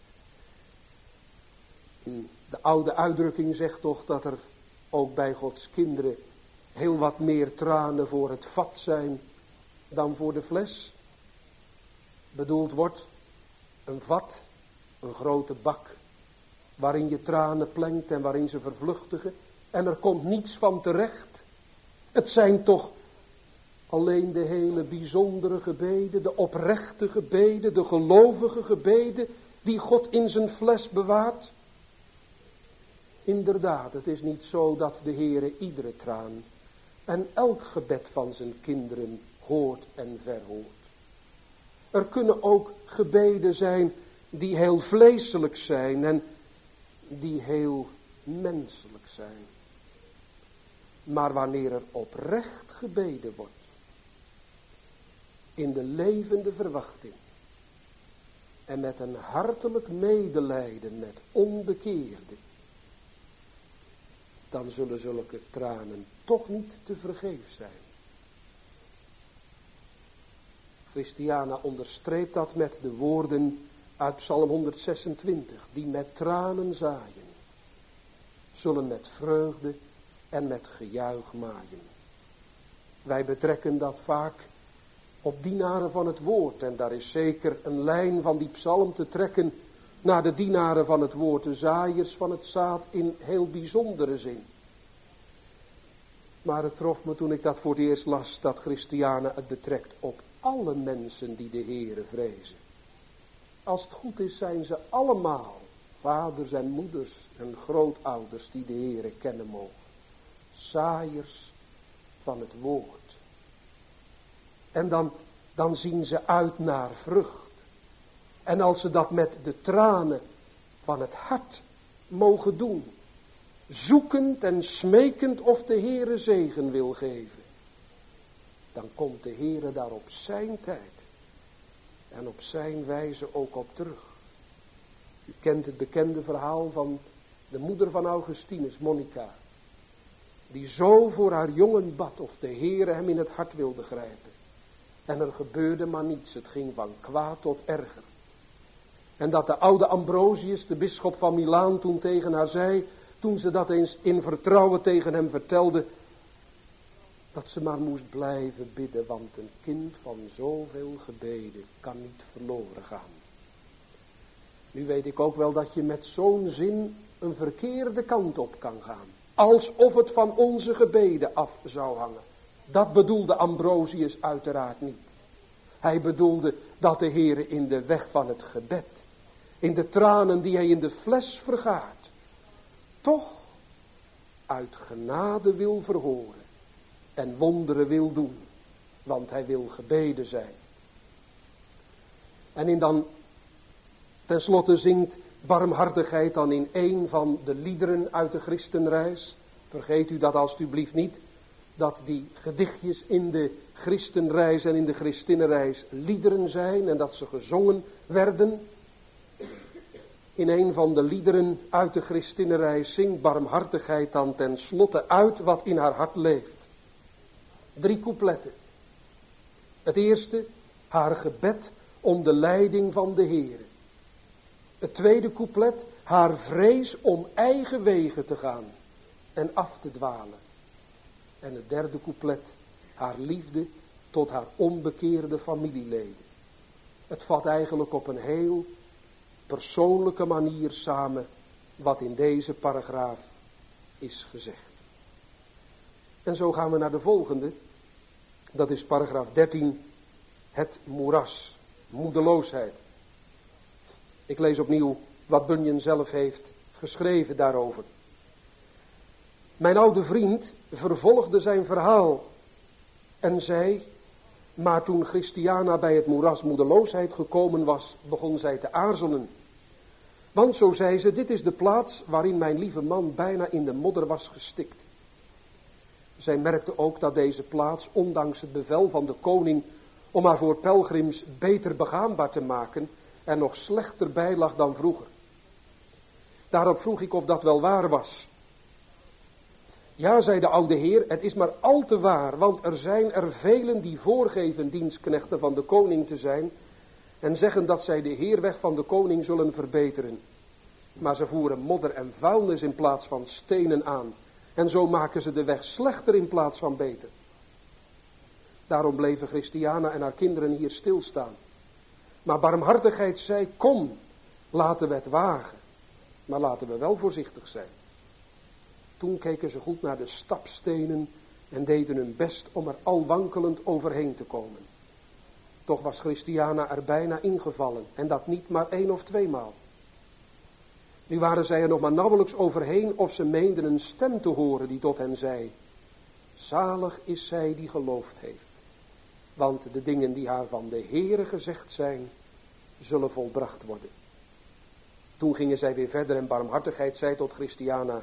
De oude uitdrukking zegt toch dat er ook bij Gods kinderen heel wat meer tranen voor het vat zijn dan voor de fles. Bedoeld wordt een vat, een grote bak, waarin je tranen plengt en waarin ze vervluchtigen. En er komt niets van terecht. Het zijn toch alleen de hele bijzondere gebeden, de oprechte gebeden, de gelovige gebeden, die God in zijn fles bewaart. Inderdaad, het is niet zo dat de Heere iedere traan en elk gebed van zijn kinderen hoort en verhoort. Er kunnen ook gebeden zijn die heel vleeselijk zijn en die heel menselijk zijn. Maar wanneer er oprecht gebeden wordt, in de levende verwachting en met een hartelijk medelijden met onbekeerden, dan zullen zulke tranen toch niet te vergeefs zijn. Christiana onderstreept dat met de woorden uit Psalm honderdzesentwintig, die met tranen zaaien, zullen met vreugde en met gejuich maaien. Wij betrekken dat vaak op dienaren van het woord, en daar is zeker een lijn van die psalm te trekken naar de dienaren van het woord, de zaaiers van het zaad in heel bijzondere zin. Maar het trof me toen ik dat voor het eerst las, dat Christiana het betrekt op alle mensen die de Heere vrezen. Als het goed is, zijn ze allemaal vaders en moeders en grootouders die de Heere kennen mogen. Zaaiers van het woord. En dan, dan zien ze uit naar vrucht. En als ze dat met de tranen van het hart mogen doen, zoekend en smekend of de Heere zegen wil geven, dan komt de Heere daar op zijn tijd en op zijn wijze ook op terug. U kent het bekende verhaal van de moeder van Augustinus, Monica, die zo voor haar jongen bad of de Heere hem in het hart wilde grijpen. En er gebeurde maar niets, het ging van kwaad tot erger. En dat de oude Ambrosius, de bisschop van Milaan, toen tegen haar zei, toen ze dat eens in vertrouwen tegen hem vertelde, dat ze maar moest blijven bidden, want een kind van zoveel gebeden kan niet verloren gaan. Nu weet ik ook wel dat je met zo'n zin een verkeerde kant op kan gaan. Alsof het van onze gebeden af zou hangen. Dat bedoelde Ambrosius uiteraard niet. Hij bedoelde dat de Heere in de weg van het gebed, in de tranen die hij in de fles vergaart, toch uit genade wil verhoren en wonderen wil doen, want hij wil gebeden zijn. En in dan tenslotte zingt barmhartigheid dan in een van de liederen uit de Christenreis. Vergeet u dat alstublieft niet, dat die gedichtjes in de Christenreis en in de Christinnenreis liederen zijn en dat ze gezongen werden. In een van de liederen uit de Christinnenreis zingt barmhartigheid dan ten slotte uit wat in haar hart leeft. Drie coupletten. Het eerste, haar gebed om de leiding van de Heere. Het tweede couplet, haar vrees om eigen wegen te gaan. en af te dwalen. En het derde couplet, haar liefde tot haar onbekeerde familieleden. Het vat eigenlijk op een heel persoonlijke manier samen wat in deze paragraaf is gezegd. En zo gaan we naar de volgende. Dat is paragraaf dertien. Het moeras. Moedeloosheid. Ik lees opnieuw wat Bunyan zelf heeft geschreven daarover. Mijn oude vriend vervolgde zijn verhaal en zei, maar toen Christiana bij het moeras moedeloosheid gekomen was, begon zij te aarzelen. Want zo zei ze, dit is de plaats waarin mijn lieve man bijna in de modder was gestikt. Zij merkte ook dat deze plaats, ondanks het bevel van de koning om haar voor pelgrims beter begaanbaar te maken, er nog slechter bij lag dan vroeger. Daarop vroeg ik of dat wel waar was. Ja, zei de oude heer, het is maar al te waar, want er zijn er velen die voorgeven dienstknechten van de koning te zijn en zeggen dat zij de heerweg van de koning zullen verbeteren. Maar ze voeren modder en vuilnis in plaats van stenen aan en zo maken ze de weg slechter in plaats van beter. Daarom bleven Christiana en haar kinderen hier stilstaan. Maar barmhartigheid zei, kom, laten we het wagen, maar laten we wel voorzichtig zijn. Toen keken ze goed naar de stapstenen en deden hun best om er al wankelend overheen te komen. Toch was Christiana er bijna ingevallen en dat niet maar één of tweemaal. Nu waren zij er nog maar nauwelijks overheen of ze meenden een stem te horen die tot hen zei, zalig is zij die geloofd heeft, want de dingen die haar van de Heere gezegd zijn, zullen volbracht worden. Toen gingen zij weer verder en barmhartigheid zei tot Christiana,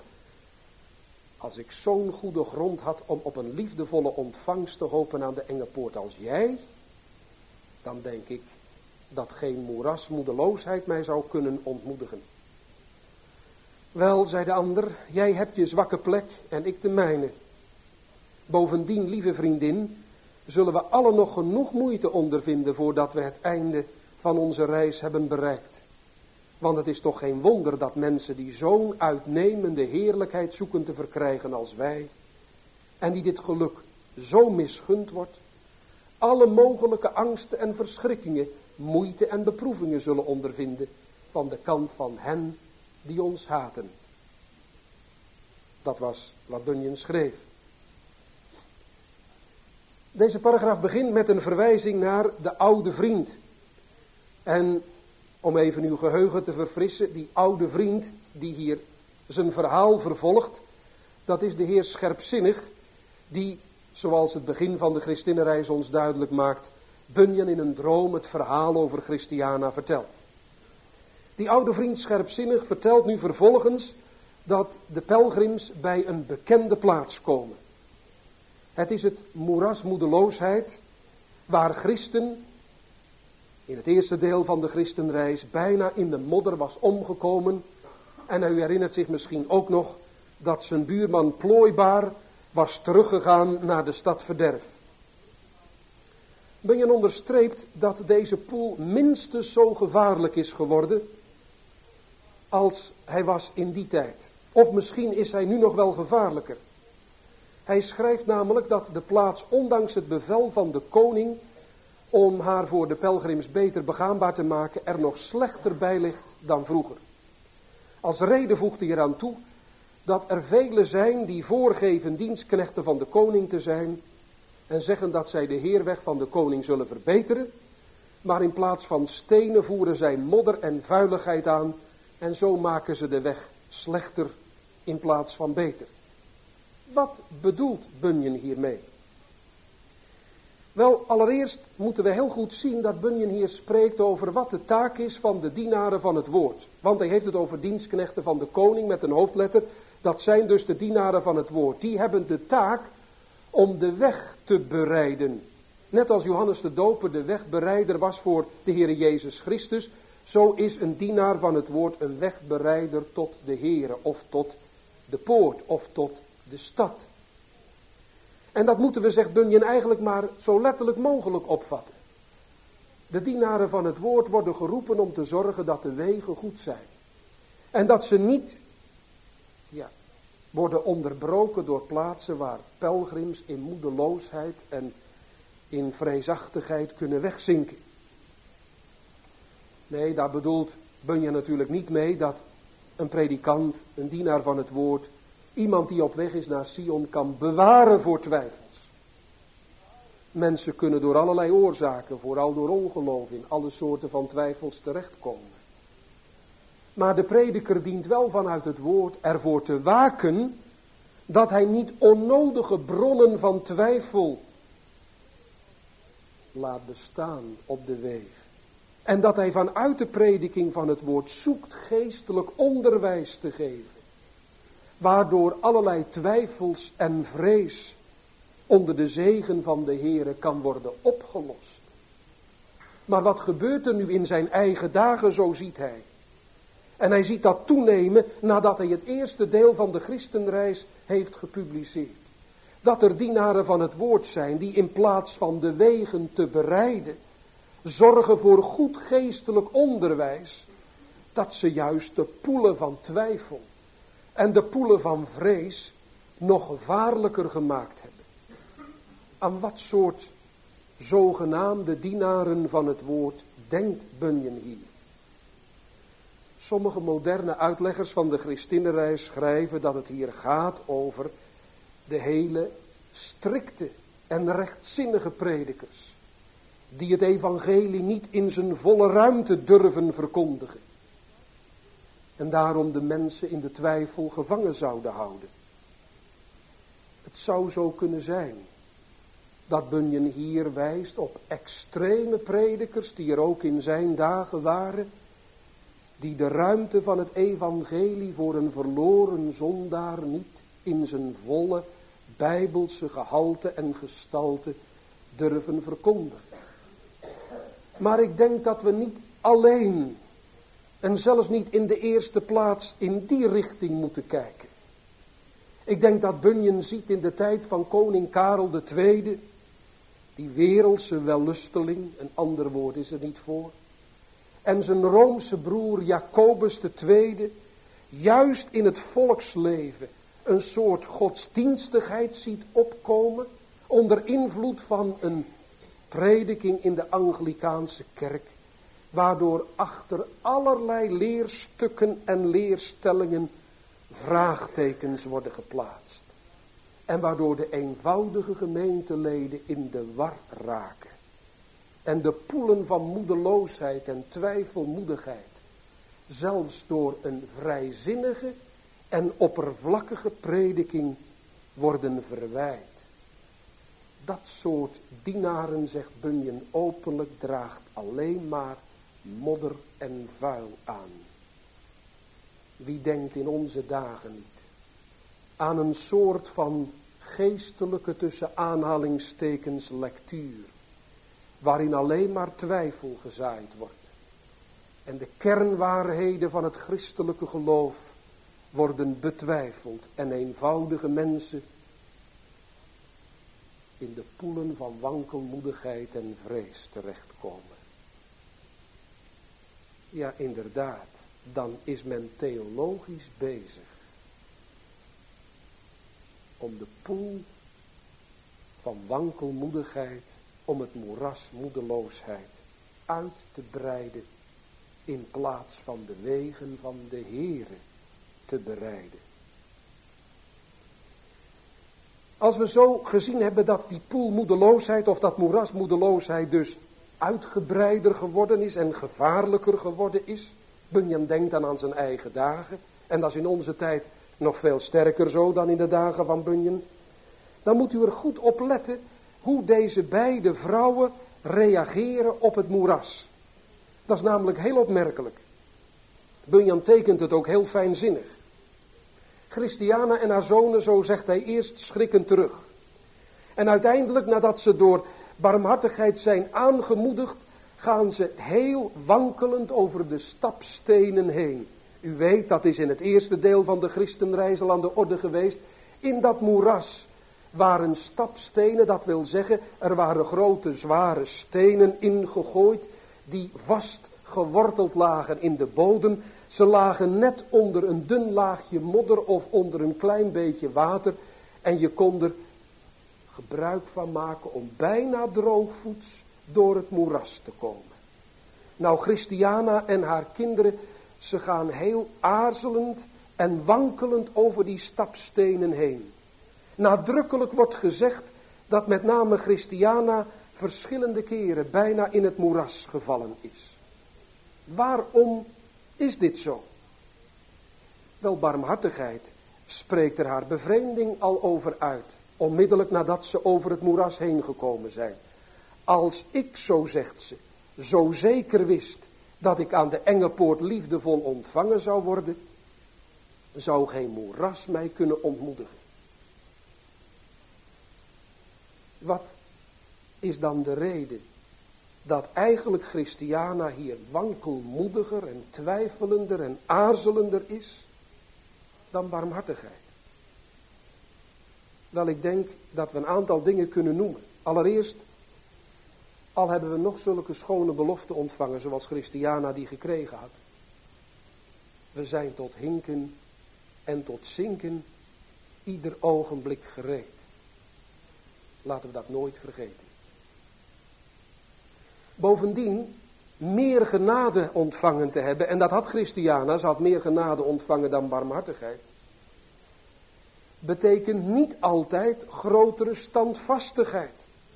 als ik zo'n goede grond had om op een liefdevolle ontvangst te hopen aan de enge poort als jij, dan denk ik dat geen moeras moedeloosheid mij zou kunnen ontmoedigen. Wel, zei de ander, jij hebt je zwakke plek en ik de mijne. Bovendien, lieve vriendin, zullen we allen nog genoeg moeite ondervinden voordat we het einde van onze reis hebben bereikt. Want het is toch geen wonder dat mensen die zo'n uitnemende heerlijkheid zoeken te verkrijgen als wij, en die dit geluk zo misgund wordt, alle mogelijke angsten en verschrikkingen, moeite en beproevingen zullen ondervinden van de kant van hen die ons haten. Dat was wat Bunyan schreef. Deze paragraaf begint met een verwijzing naar de oude vriend. En om even uw geheugen te verfrissen, die oude vriend die hier zijn verhaal vervolgt, dat is de heer Scherpzinnig, die, zoals het begin van de Christinnenreis ons duidelijk maakt, Bunyan in een droom het verhaal over Christiana vertelt. Die oude vriend Scherpzinnig vertelt nu vervolgens dat de pelgrims bij een bekende plaats komen. Het is het moeras moedeloosheid, waar Christen in het eerste deel van de Christenreis bijna in de modder was omgekomen. En u herinnert zich misschien ook nog dat zijn buurman Plooibaar was teruggegaan naar de stad Verderf. Bunyan onderstreept dat deze poel minstens zo gevaarlijk is geworden als hij was in die tijd. Of misschien is hij nu nog wel gevaarlijker. Hij schrijft namelijk dat de plaats ondanks het bevel van de koning om haar voor de pelgrims beter begaanbaar te maken er nog slechter bij ligt dan vroeger. Als reden voegt hij eraan toe dat er velen zijn die voorgeven dienstknechten van de koning te zijn en zeggen dat zij de heerweg van de koning zullen verbeteren, maar in plaats van stenen voeren zij modder en vuiligheid aan en zo maken ze de weg slechter in plaats van beter. Wat bedoelt Bunyan hiermee? Wel, allereerst moeten we heel goed zien dat Bunyan hier spreekt over wat de taak is van de dienaren van het woord. Want hij heeft het over dienstknechten van de koning met een hoofdletter. Dat zijn dus de dienaren van het woord. Die hebben de taak om de weg te bereiden. Net als Johannes de Doper de wegbereider was voor de Heere Jezus Christus, zo is een dienaar van het woord een wegbereider tot de Heere of tot de poort of tot de stad. En dat moeten we, zegt Bunyan, eigenlijk maar zo letterlijk mogelijk opvatten. De dienaren van het woord worden geroepen om te zorgen dat de wegen goed zijn. En dat ze niet ja, worden onderbroken door plaatsen waar pelgrims in moedeloosheid en in vreesachtigheid kunnen wegzinken. Nee, daar bedoelt Bunyan natuurlijk niet mee dat een predikant, een dienaar van het woord, iemand die op weg is naar Sion kan bewaren voor twijfels. Mensen kunnen door allerlei oorzaken, vooral door ongeloof, in alle soorten van twijfels terechtkomen. Maar de prediker dient wel vanuit het woord ervoor te waken dat hij niet onnodige bronnen van twijfel laat bestaan op de weg. En dat hij vanuit de prediking van het woord zoekt geestelijk onderwijs te geven. Waardoor allerlei twijfels en vrees onder de zegen van de Heere kan worden opgelost. Maar wat gebeurt er nu in zijn eigen dagen, zo ziet hij. En hij ziet dat toenemen nadat hij het eerste deel van de christenreis heeft gepubliceerd. Dat er dienaren van het woord zijn die in plaats van de wegen te bereiden, zorgen voor goed geestelijk onderwijs, dat ze juist de poelen van twijfel en de poelen van vrees nog gevaarlijker gemaakt hebben. Aan wat soort zogenaamde dienaren van het woord denkt Bunyan hier? Sommige moderne uitleggers van de Christinnenreis schrijven dat het hier gaat over de hele strikte en rechtzinnige predikers, die het evangelie niet in zijn volle ruimte durven verkondigen. En daarom de mensen in de twijfel gevangen zouden houden. Het zou zo kunnen zijn dat Bunyan hier wijst op extreme predikers die er ook in zijn dagen waren, die de ruimte van het evangelie voor een verloren zondaar niet in zijn volle bijbelse gehalte en gestalte durven verkondigen. Maar ik denk dat we niet alleen en zelfs niet in de eerste plaats in die richting moeten kijken. Ik denk dat Bunyan ziet in de tijd van koning Karel de Tweede, die wereldse wellusteling, een ander woord is er niet voor, en zijn Roomse broer Jacobus de Tweede, juist in het volksleven een soort godsdienstigheid ziet opkomen, onder invloed van een prediking in de Anglikaanse kerk, waardoor achter allerlei leerstukken en leerstellingen vraagtekens worden geplaatst. En waardoor de eenvoudige gemeenteleden in de war raken. En de poelen van moedeloosheid en twijfelmoedigheid zelfs door een vrijzinnige en oppervlakkige prediking worden verwijd. Dat soort dienaren, zegt Bunyan openlijk, draagt alleen maar modder en vuil aan. Wie denkt in onze dagen niet aan een soort van geestelijke tussen aanhalingstekens lectuur, waarin alleen maar twijfel gezaaid wordt. En de kernwaarheden van het christelijke geloof worden betwijfeld en eenvoudige mensen in de poelen van wankelmoedigheid en vrees terechtkomen. Ja, inderdaad, dan is men theologisch bezig om de poel van wankelmoedigheid, om het moeras moedeloosheid uit te breiden in plaats van de wegen van de Heere te bereiden. Als we zo gezien hebben dat die poel moedeloosheid of dat moeras moedeloosheid dus uitgebreider geworden is en gevaarlijker geworden is. Bunyan denkt dan aan zijn eigen dagen. En dat is in onze tijd nog veel sterker zo dan in de dagen van Bunyan. Dan moet u er goed op letten hoe deze beide vrouwen reageren op het moeras. Dat is namelijk heel opmerkelijk. Bunyan tekent het ook heel fijnzinnig. Christiana en haar zonen, zo zegt hij, eerst schrikken terug. En uiteindelijk, nadat ze door barmhartigheid zijn aangemoedigd, gaan ze heel wankelend over de stapstenen heen. U weet, dat is in het eerste deel van de christenreis al aan de orde geweest. In dat moeras waren stapstenen, dat wil zeggen, er waren grote zware stenen ingegooid, die vast geworteld lagen in de bodem. Ze lagen net onder een dun laagje modder of onder een klein beetje water. En je kon er gebruik van maken om bijna droogvoets door het moeras te komen. Nou, Christiana en haar kinderen, ze gaan heel aarzelend en wankelend over die stapstenen heen. Nadrukkelijk wordt gezegd dat met name Christiana verschillende keren bijna in het moeras gevallen is. Waarom is dit zo? Wel, barmhartigheid spreekt er haar bevreemding al over uit, onmiddellijk nadat ze over het moeras heen gekomen zijn. Als ik, zo zegt ze, zo zeker wist dat ik aan de enge poort liefdevol ontvangen zou worden, zou geen moeras mij kunnen ontmoedigen. Wat is dan de reden dat eigenlijk Christiana hier wankelmoediger en twijfelender en aarzelender is dan barmhartigheid? Wel, ik denk dat we een aantal dingen kunnen noemen. Allereerst, al hebben we nog zulke schone beloften ontvangen zoals Christiana die gekregen had. We zijn tot hinken en tot zinken ieder ogenblik gereed. Laten we dat nooit vergeten. Bovendien, meer genade ontvangen te hebben, en dat had Christiana, ze had meer genade ontvangen dan barmhartigheid, betekent niet altijd grotere standvastigheid.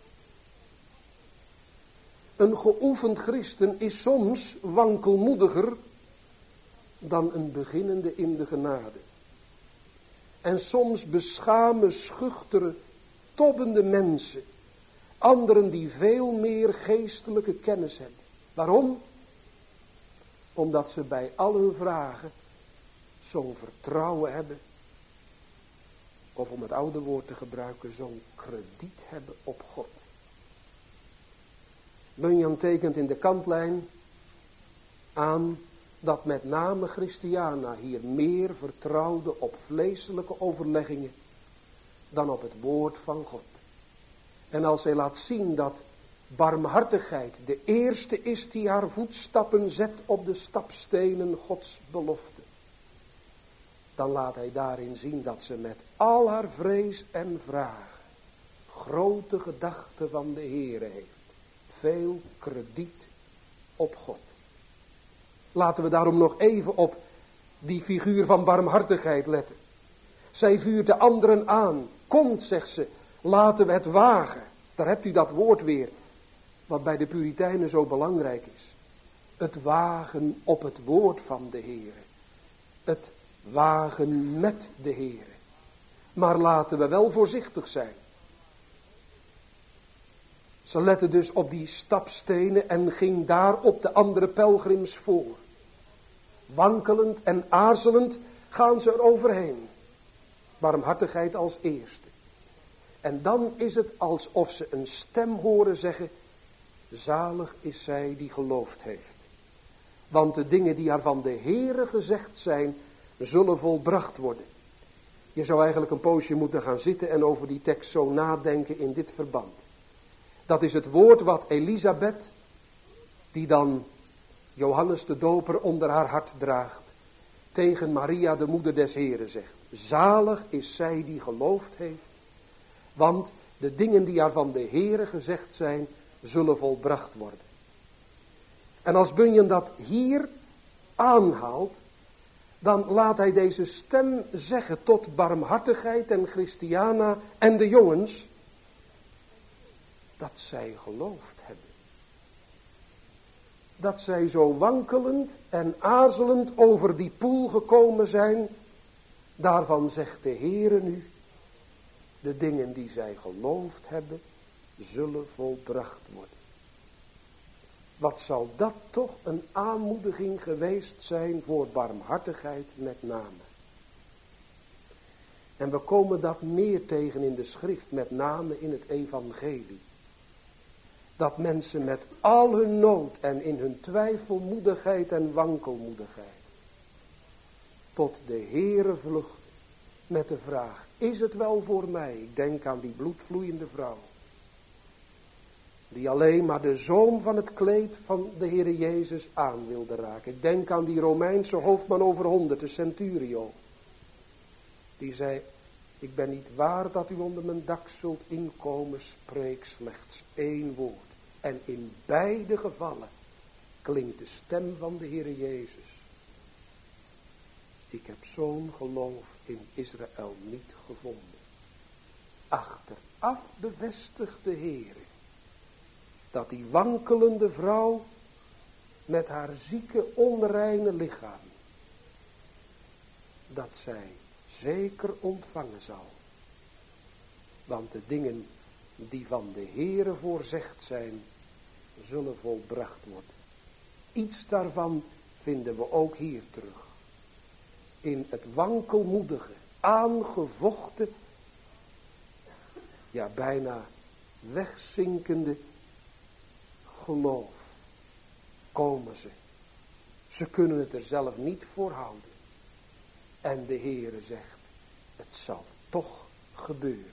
Een geoefend christen is soms wankelmoediger dan een beginnende in de genade. En soms beschamen, schuchtere, tobbende mensen anderen die veel meer geestelijke kennis hebben. Waarom? Omdat ze bij al hun vragen zo'n vertrouwen hebben, of om het oude woord te gebruiken, zo'n krediet hebben op God. Bunyan tekent in de kantlijn aan dat met name Christiana hier meer vertrouwde op vleeselijke overleggingen dan op het woord van God. En als hij laat zien dat barmhartigheid de eerste is die haar voetstappen zet op de stapstenen Gods belofte, dan laat hij daarin zien dat ze met al haar vrees en vraag grote gedachten van de Heere heeft. Veel krediet op God. Laten we daarom nog even op die figuur van barmhartigheid letten. Zij vuurt de anderen aan. Komt, zegt ze, laten we het wagen. Daar hebt u dat woord weer, wat bij de Puritijnen zo belangrijk is. Het wagen op het woord van de Heere. Het wagen met de Heere. Maar laten we wel voorzichtig zijn. Ze lette dus op die stapstenen en ging daar op de andere pelgrims voor. Wankelend en aarzelend gaan ze er overheen. Barmhartigheid als eerste. En dan is het alsof ze een stem horen zeggen: zalig is zij die geloofd heeft. Want de dingen die haar van de Heere gezegd zijn, zullen volbracht worden. Je zou eigenlijk een poosje moeten gaan zitten en over die tekst zo nadenken in dit verband. Dat is het woord wat Elisabeth, die dan Johannes de Doper onder haar hart draagt, tegen Maria de moeder des Heren zegt. Zalig is zij die geloofd heeft, want de dingen die haar van de Heere gezegd zijn, zullen volbracht worden. En als Bunyan dat hier aanhaalt, dan laat hij deze stem zeggen tot barmhartigheid en Christiana en de jongens, dat zij geloofd hebben. Dat zij zo wankelend en aarzelend over die poel gekomen zijn, daarvan zegt de Heere nu, de dingen die zij geloofd hebben, zullen volbracht worden. Wat zal dat toch een aanmoediging geweest zijn voor barmhartigheid met name. En we komen dat meer tegen in de schrift, met name in het evangelie. Dat mensen met al hun nood en in hun twijfelmoedigheid en wankelmoedigheid tot de Heere vluchten met de vraag, is het wel voor mij? Ik denk aan die bloedvloeiende vrouw. die alleen maar de zoom van het kleed van de Heere Jezus aan wilde raken. Ik denk aan die Romeinse hoofdman over honderd, de centurio. Die zei, ik ben niet waar dat u onder mijn dak zult inkomen, spreek slechts één woord. En in beide gevallen klinkt de stem van de Heere Jezus. Ik heb zo'n geloof in Israël niet gevonden. Achteraf bevestigt de Heere dat die wankelende vrouw met haar zieke, onreine lichaam, dat zij zeker ontvangen zal. Want de dingen die van de Heere voorzegd zijn, zullen volbracht worden. Iets daarvan vinden we ook hier terug. In het wankelmoedige, aangevochten, ja bijna wegzinkende geloof komen ze. Ze kunnen het er zelf niet voor houden. En de Heere zegt, het zal toch gebeuren.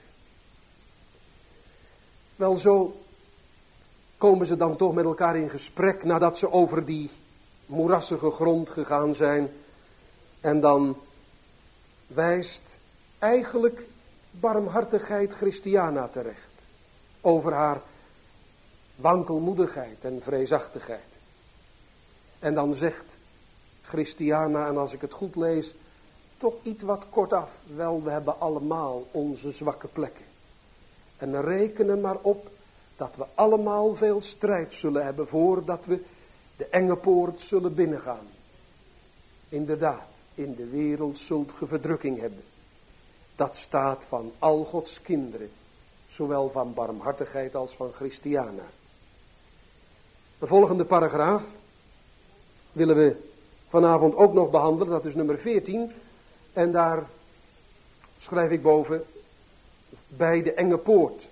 Wel, zo komen ze dan toch met elkaar in gesprek nadat ze over die moerassige grond gegaan zijn. En dan wijst eigenlijk barmhartigheid Christiana terecht. Over haar wankelmoedigheid en vreesachtigheid. En dan zegt Christiana, en als ik het goed lees, toch iets wat kortaf. Wel, we hebben allemaal onze zwakke plekken. En rekenen maar op dat we allemaal veel strijd zullen hebben voordat we de enge poort zullen binnengaan. Inderdaad, in de wereld zult ge verdrukking hebben. Dat staat van al Gods kinderen, zowel van barmhartigheid als van Christiana. De volgende paragraaf willen we vanavond ook nog behandelen, dat is nummer veertien. En daar schrijf ik boven, bij de enge poort.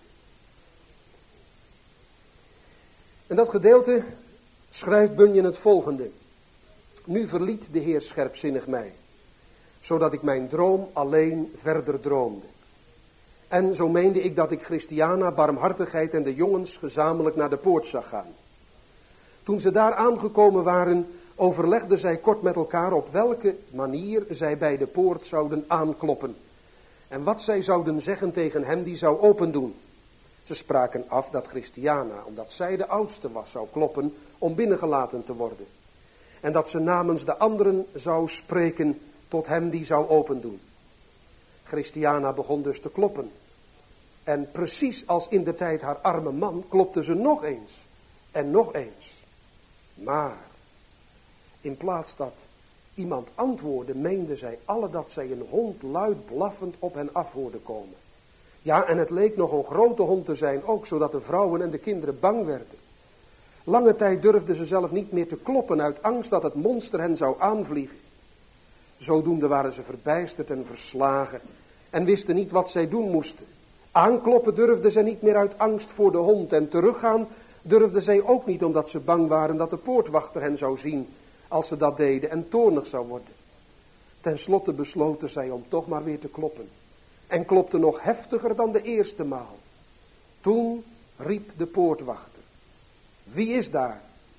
En dat gedeelte schrijft Bunyan het volgende. Nu verliet de Heer scherpzinnig mij, zodat ik mijn droom alleen verder droomde. En zo meende ik dat ik Christiana, barmhartigheid en de jongens gezamenlijk naar de poort zag gaan. Toen ze daar aangekomen waren, overlegden zij kort met elkaar op welke manier zij bij de poort zouden aankloppen. En wat zij zouden zeggen tegen hem die zou opendoen. Ze spraken af dat Christiana, omdat zij de oudste was, zou kloppen om binnengelaten te worden. En dat ze namens de anderen zou spreken tot hem die zou opendoen. Christiana begon dus te kloppen. En precies als in de tijd haar arme man, klopte ze nog eens. En nog eens. Maar, in plaats dat iemand antwoordde, meende zij alle dat zij een hond luid blaffend op hen af hoorde komen. Ja, en het leek nog een grote hond te zijn ook, zodat de vrouwen en de kinderen bang werden. Lange tijd durfden ze zelf niet meer te kloppen uit angst dat het monster hen zou aanvliegen. Zodoende waren ze verbijsterd en verslagen en wisten niet wat zij doen moesten. Aankloppen durfden zij niet meer uit angst voor de hond en teruggaan durfden zij ook niet omdat ze bang waren dat de poortwachter hen zou zien als ze dat deden en toornig zou worden. Ten slotte besloten zij om toch maar weer te kloppen en klopte nog heftiger dan de eerste maal. Toen riep de poortwachter: wie is daar?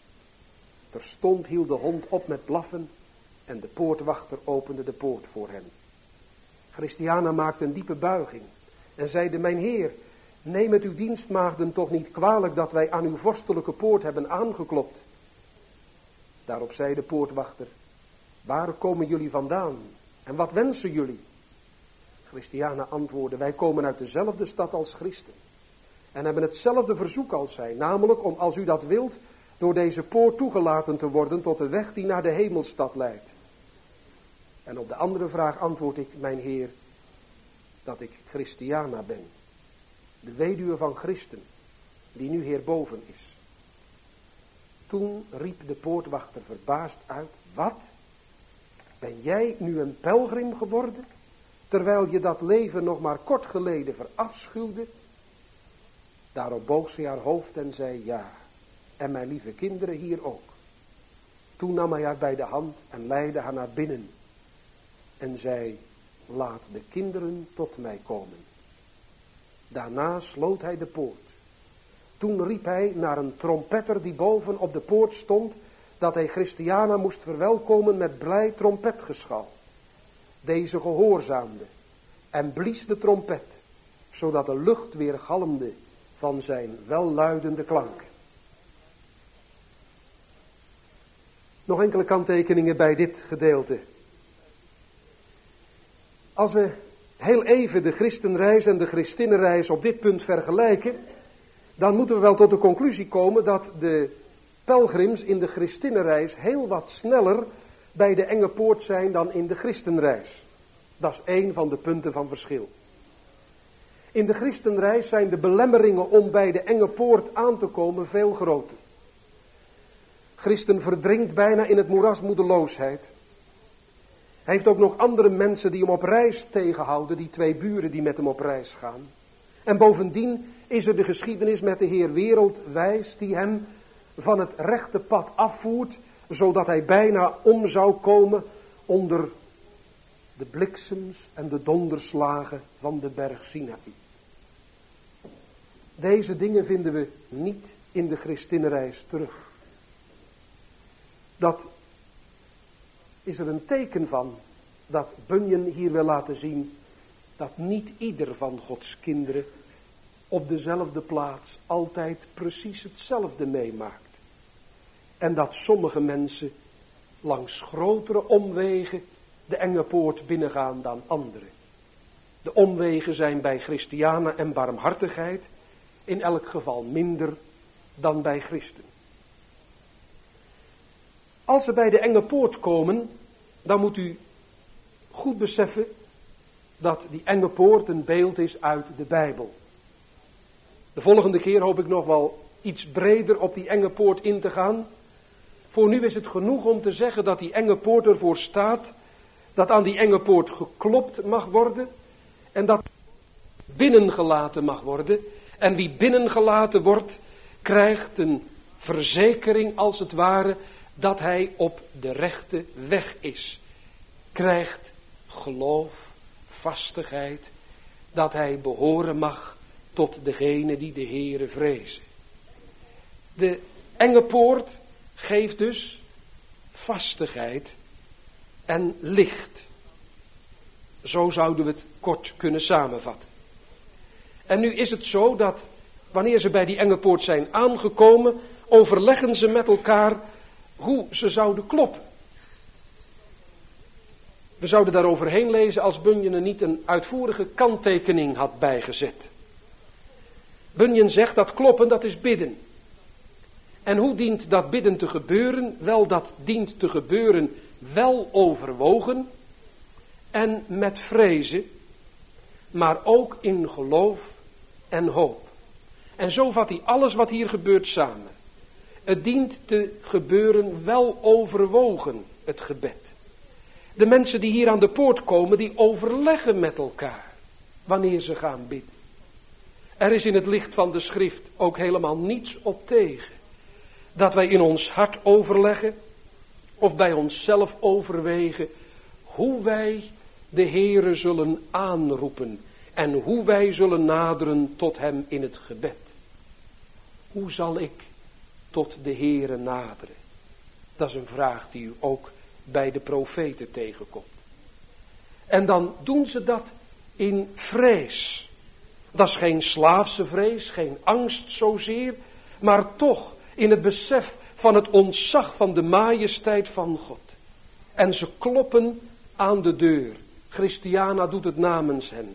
Terstond hield de hond op met blaffen en de poortwachter opende de poort voor hen. Christiana maakte een diepe buiging en zeide: mijn heer, neem het uw dienstmaagden toch niet kwalijk dat wij aan uw vorstelijke poort hebben aangeklopt. Daarop zei de poortwachter: waar komen jullie vandaan en wat wensen jullie? Christiana antwoordde: wij komen uit dezelfde stad als Christen en hebben hetzelfde verzoek als zij, namelijk om, als u dat wilt, door deze poort toegelaten te worden tot de weg die naar de hemelstad leidt. En op de andere vraag antwoord ik: mijn heer, dat ik Christiana ben, de weduwe van Christen, die nu hierboven is. Toen riep de poortwachter verbaasd uit: wat? Ben jij nu een pelgrim geworden, terwijl je dat leven nog maar kort geleden verafschuwde? Daarop boog ze haar hoofd en zei: ja, en mijn lieve kinderen hier ook. Toen nam hij haar bij de hand en leidde haar naar binnen en zei: laat de kinderen tot mij komen. Daarna sloot hij de poort, Toen riep hij naar een trompetter die boven op de poort stond, dat hij Christiana moest verwelkomen met blij trompetgeschal. Deze gehoorzaamde en blies de trompet, zodat de lucht weer galmde van zijn welluidende klanken. Nog enkele kanttekeningen bij dit gedeelte. Als we heel even de christenreis en de christinnenreis op dit punt vergelijken, dan moeten we wel tot de conclusie komen dat de pelgrims in de christinnenreis heel wat sneller bij de enge poort zijn dan in de christenreis. Dat is één van de punten van verschil. In de christenreis zijn de belemmeringen om bij de enge poort aan te komen veel groter. Christen verdrinkt bijna in het moeras moedeloosheid. Hij heeft ook nog andere mensen die hem op reis tegenhouden, die twee buren die met hem op reis gaan. En bovendien is er de geschiedenis met de Heer wereldwijs die hem van het rechte pad afvoert, zodat hij bijna om zou komen onder de bliksems en de donderslagen van de berg Sinaï. Deze dingen vinden we niet in de christinnenreis terug. Dat is er een teken van dat Bunyan hier wil laten zien dat niet ieder van Gods kinderen op dezelfde plaats altijd precies hetzelfde meemaakt. En dat sommige mensen langs grotere omwegen de enge poort binnengaan dan anderen. De omwegen zijn bij Christiana en barmhartigheid in elk geval minder dan bij christen. Als ze bij de enge poort komen, dan moet u goed beseffen dat die enge poort een beeld is uit de Bijbel. De volgende keer hoop ik nog wel iets breder op die enge poort in te gaan. Voor nu is het genoeg om te zeggen dat die enge poort ervoor staat, dat aan die enge poort geklopt mag worden en dat binnengelaten mag worden. En wie binnengelaten wordt, krijgt een verzekering als het ware dat hij op de rechte weg is. Krijgt geloof, vastigheid, dat hij behoren mag tot degene die de Heere vrezen. De enge poort geeft dus vastigheid en licht. Zo zouden we het kort kunnen samenvatten. En nu is het zo dat wanneer ze bij die enge poort zijn aangekomen, overleggen ze met elkaar hoe ze zouden kloppen. We zouden daar overheen lezen als Bunyan er niet een uitvoerige kanttekening had bijgezet. Bunyan zegt dat kloppen, dat is bidden. En hoe dient dat bidden te gebeuren? Wel, dat dient te gebeuren wel overwogen en met vrezen, maar ook in geloof en hoop. En zo vat hij alles wat hier gebeurt samen. Het dient te gebeuren wel overwogen, het gebed. De mensen die hier aan de poort komen, die overleggen met elkaar wanneer ze gaan bidden. Er is in het licht van de schrift ook helemaal niets op tegen dat wij in ons hart overleggen of bij onszelf overwegen hoe wij de Heere zullen aanroepen en hoe wij zullen naderen tot hem in het gebed. Hoe zal ik tot de Heere naderen? Dat is een vraag die u ook bij de profeten tegenkomt. En dan doen ze dat in vrees. Dat is geen slaafse vrees, geen angst zozeer, maar toch in het besef van het ontzag van de majesteit van God. En ze kloppen aan de deur. Christiana doet het namens hen.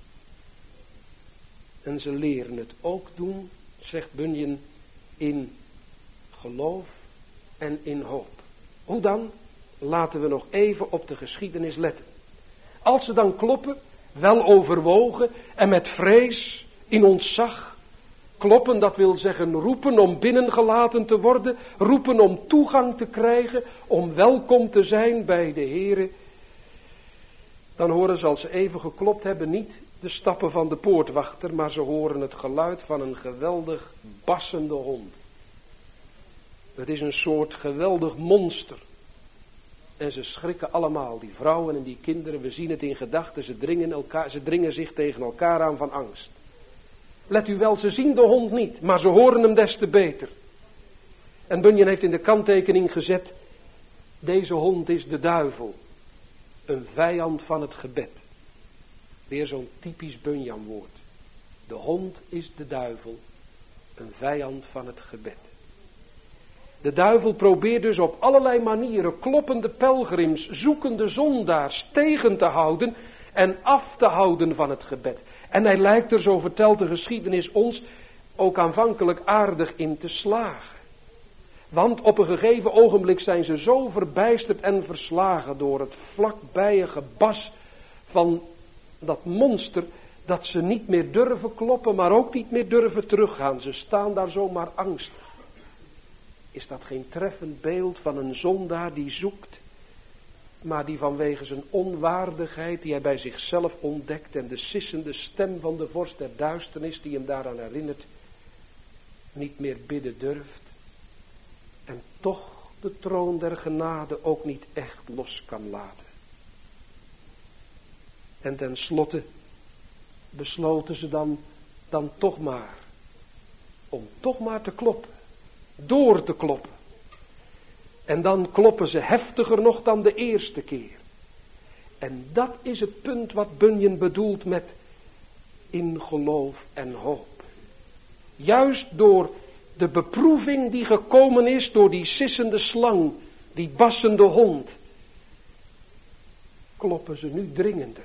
En ze leren het ook doen, zegt Bunyan, in geloof en in hoop. Hoe dan? Laten we nog even op de geschiedenis letten. Als ze dan kloppen, wel overwogen en met vrees in ontzag. Kloppen, dat wil zeggen roepen om binnengelaten te worden. Roepen om toegang te krijgen, om welkom te zijn bij de Heere. Dan horen ze, als ze even geklopt hebben, niet de stappen van de poortwachter, maar ze horen het geluid van een geweldig bassende hond. Het is een soort geweldig monster. En ze schrikken allemaal, die vrouwen en die kinderen, we zien het in gedachten, ze dringen, elkaar, ze dringen zich tegen elkaar aan van angst. Let u wel, ze zien de hond niet, maar ze horen hem des te beter. En Bunyan heeft in de kanttekening gezet, deze hond is de duivel. Een vijand van het gebed. Weer zo'n typisch Bunyan woord. De hond is de duivel, een vijand van het gebed. De duivel probeert dus op allerlei manieren kloppende pelgrims, zoekende zondaars tegen te houden en af te houden van het gebed. En hij lijkt er, zo vertelt de geschiedenis ons, ook aanvankelijk aardig in te slagen. Want op een gegeven ogenblik zijn ze zo verbijsterd en verslagen door het vlakbije gebas van dat monster, dat ze niet meer durven kloppen, maar ook niet meer durven teruggaan. Ze staan daar zomaar angstig. Is dat geen treffend beeld van een zondaar die zoekt, maar die vanwege zijn onwaardigheid, die hij bij zichzelf ontdekt, en de sissende stem van de vorst der duisternis, die hem daaraan herinnert, niet meer bidden durft, en toch de troon der genade ook niet echt los kan laten. En tenslotte besloten ze dan, dan toch maar, om toch maar te kloppen, door te kloppen. En dan kloppen ze heftiger nog dan de eerste keer. En dat is het punt wat Bunyan bedoelt met in geloof en hoop. Juist door de beproeving die gekomen is, door die sissende slang, die bassende hond, kloppen ze nu dringender.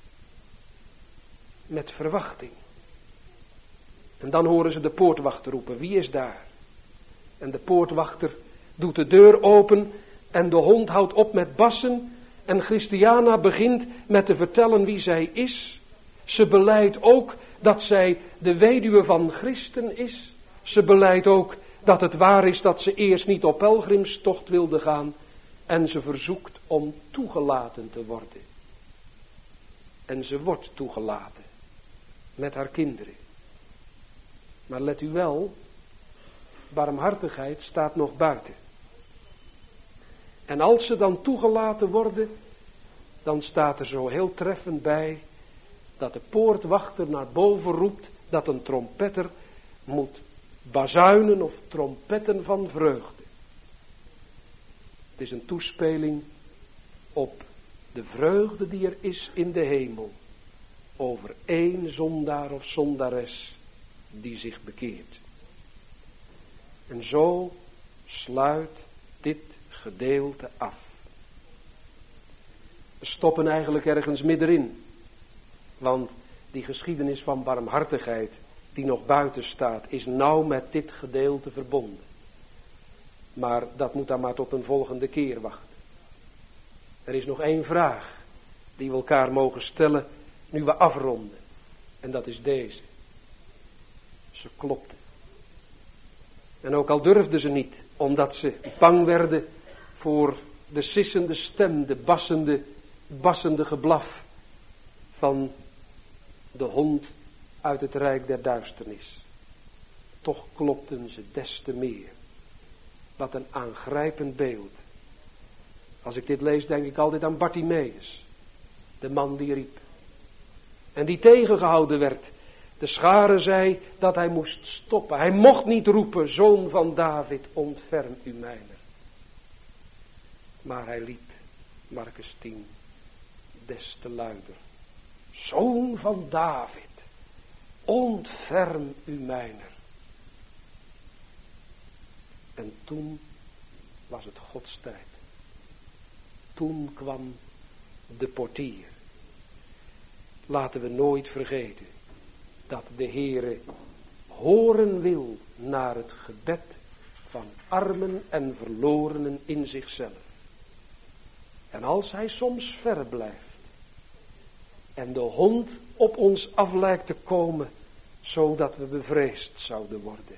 Met verwachting. En dan horen ze de poortwachter roepen, wie is daar? En de poortwachter doet de deur open en de hond houdt op met bassen. En Christiana begint met te vertellen wie zij is. Ze belijdt ook dat zij de weduwe van Christen is. Ze belijdt ook dat het waar is dat ze eerst niet op pelgrimstocht wilde gaan. En ze verzoekt om toegelaten te worden. En ze wordt toegelaten. Met haar kinderen. Maar let u wel, barmhartigheid staat nog buiten. En als ze dan toegelaten worden, dan staat er zo heel treffend bij dat de poortwachter naar boven roept dat een trompetter moet bazuinen of trompetten van vreugde. Het is een toespeling op de vreugde die er is in de hemel over één zondaar of zondares die zich bekeert. En zo sluit dit gedeelte af. We stoppen eigenlijk ergens middenin. Want die geschiedenis van barmhartigheid die nog buiten staat, is nauw met dit gedeelte verbonden. Maar dat moet dan maar tot een volgende keer wachten. Er is nog één vraag die we elkaar mogen stellen nu we afronden. En dat is deze. Ze klopten. En ook al durfden ze niet, omdat ze bang werden voor de sissende stem, de bassende, bassende geblaf van de hond uit het rijk der duisternis. Toch klopten ze des te meer. Wat een aangrijpend beeld. Als ik dit lees, denk ik altijd aan Bartimeus, de man die riep. En die tegengehouden werd. De schare zei dat hij moest stoppen. Hij mocht niet roepen, zoon van David, ontferm u mijner. Maar hij liep, Markus tien, des te luider. Zoon van David, ontferm u mijner. En toen was het Gods tijd. Toen kwam de portier. Laten we nooit vergeten dat de Heere horen wil naar het gebed van armen en verlorenen in zichzelf. En als hij soms ver blijft en de hond op ons af lijkt te komen, zodat we bevreesd zouden worden.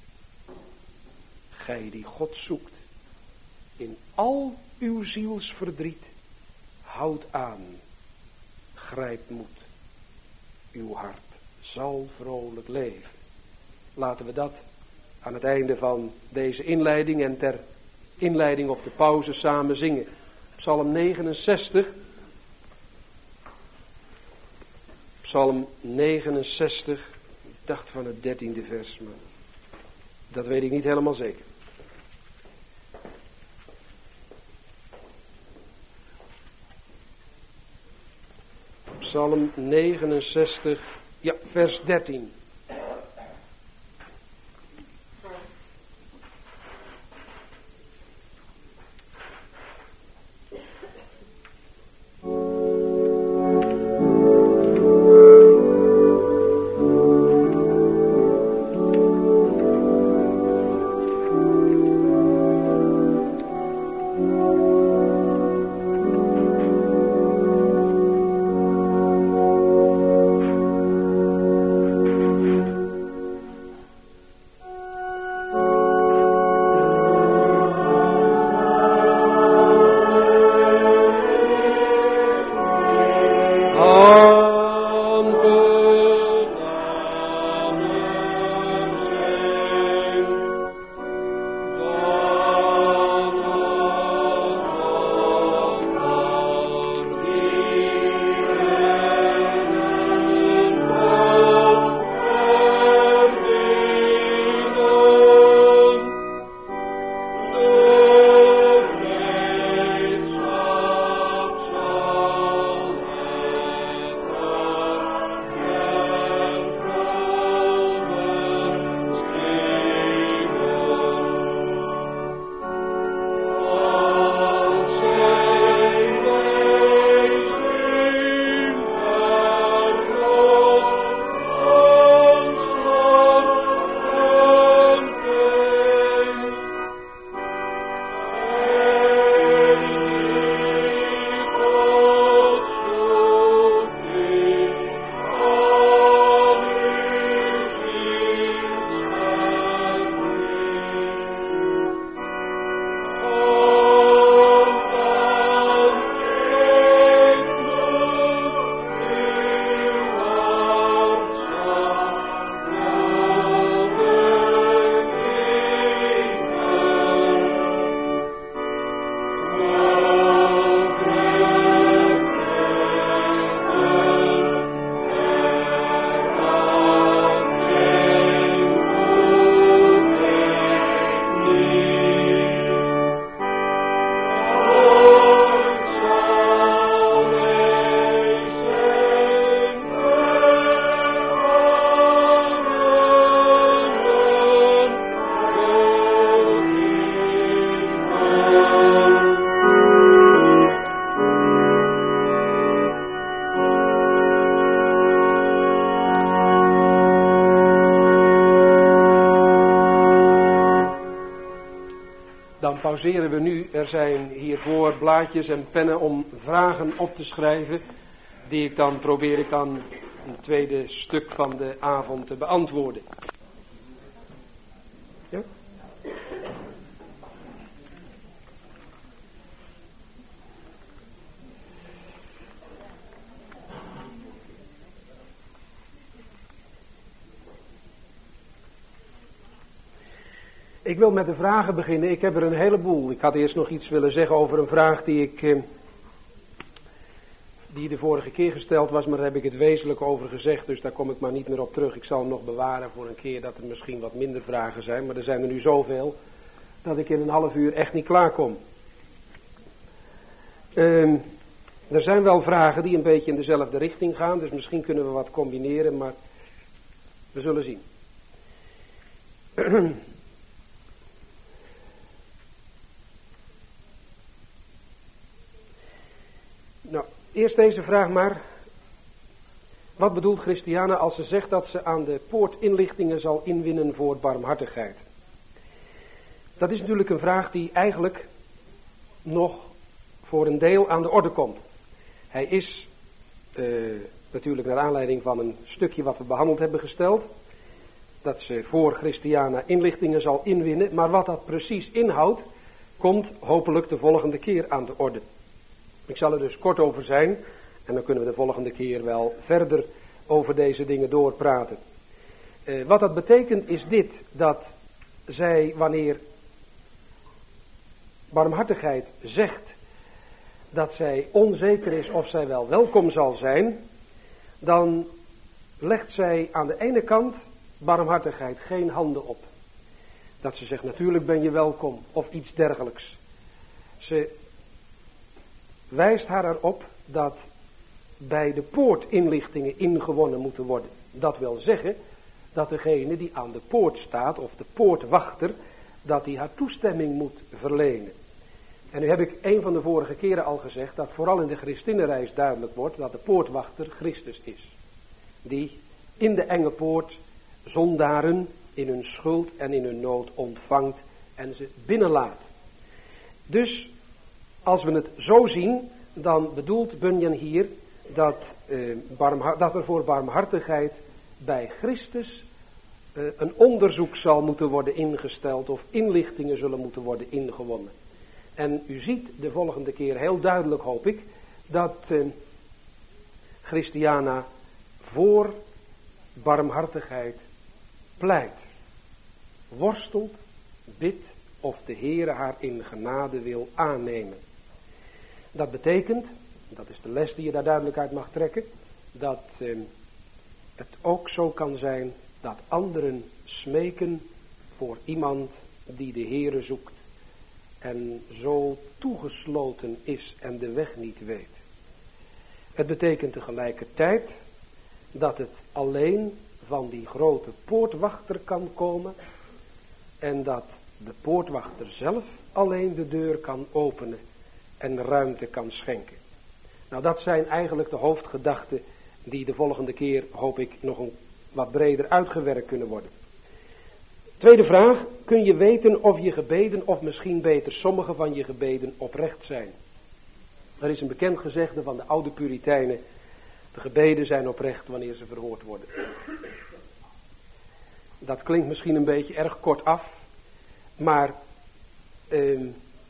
Gij die God zoekt in al uw zielsverdriet, houd aan, grijp moed, uw hart zal vrolijk leven. Laten we dat aan het einde van deze inleiding en ter inleiding op de pauze samen zingen. Psalm negenenzestig. Psalm negenenzestig. dacht van het dertiende vers, maar dat weet ik niet helemaal zeker. Psalm negenenzestig, ja, vers dertien. Pauzeren we nu. Er zijn hiervoor blaadjes en pennen om vragen op te schrijven, die ik dan probeer ik dan een tweede stuk van de avond te beantwoorden. Ja? Ik wil met de vragen beginnen. Ik heb er een heleboel. Ik had eerst nog iets willen zeggen over een vraag die ik eh, die de vorige keer gesteld was, maar daar heb ik het wezenlijk over gezegd, dus daar kom ik maar niet meer op terug. Ik zal hem nog bewaren voor een keer dat er misschien wat minder vragen zijn, maar er zijn er nu zoveel dat ik in een half uur echt niet klaar kom. Uh, er zijn wel vragen die een beetje in dezelfde richting gaan, dus misschien kunnen we wat combineren, maar we zullen zien. Nou, eerst deze vraag maar. Wat bedoelt Christiana als ze zegt dat ze aan de poort inlichtingen zal inwinnen voor barmhartigheid? Dat is natuurlijk een vraag die eigenlijk nog voor een deel aan de orde komt. Hij is uh, natuurlijk naar aanleiding van een stukje wat we behandeld hebben gesteld, dat ze voor Christiana inlichtingen zal inwinnen, maar wat dat precies inhoudt, komt hopelijk de volgende keer aan de orde. Ik zal er dus kort over zijn en dan kunnen we de volgende keer wel verder over deze dingen doorpraten. Uh, wat dat betekent is dit, dat zij wanneer barmhartigheid zegt dat zij onzeker is of zij wel welkom zal zijn, dan legt zij aan de ene kant barmhartigheid geen handen op. Dat ze zegt, natuurlijk ben je welkom, of iets dergelijks. Ze wijst haar erop dat bij de poort inlichtingen ingewonnen moeten worden. Dat wil zeggen dat degene die aan de poort staat, of de poortwachter, dat hij haar toestemming moet verlenen. En nu heb ik een van de vorige keren al gezegd dat vooral in de Christinnenreis duidelijk wordt dat de poortwachter Christus is. Die in de enge poort zondaren in hun schuld en in hun nood ontvangt en ze binnenlaat. Dus als we het zo zien, dan bedoelt Bunyan hier dat, eh, barmha- dat er voor barmhartigheid bij Christus eh, een onderzoek zal moeten worden ingesteld of inlichtingen zullen moeten worden ingewonnen. En u ziet de volgende keer heel duidelijk, hoop ik, dat eh, Christiana voor barmhartigheid pleit, worstelt, bidt of de Heere haar in genade wil aannemen. Dat betekent, dat is de les die je daar duidelijk uit mag trekken, dat eh, het ook zo kan zijn dat anderen smeken voor iemand die de Heere zoekt en zo toegesloten is en de weg niet weet. Het betekent tegelijkertijd dat het alleen van die grote poortwachter kan komen en dat de poortwachter zelf alleen de deur kan openen en ruimte kan schenken. Nou, dat zijn eigenlijk de hoofdgedachten die de volgende keer, hoop ik, nog een wat breder uitgewerkt kunnen worden. Tweede vraag, kun je weten of je gebeden, of misschien beter sommige van je gebeden oprecht zijn? Er is een bekend gezegde van de oude Puritijnen, de gebeden zijn oprecht wanneer ze verhoord worden. Dat klinkt misschien een beetje erg kort af, maar eh,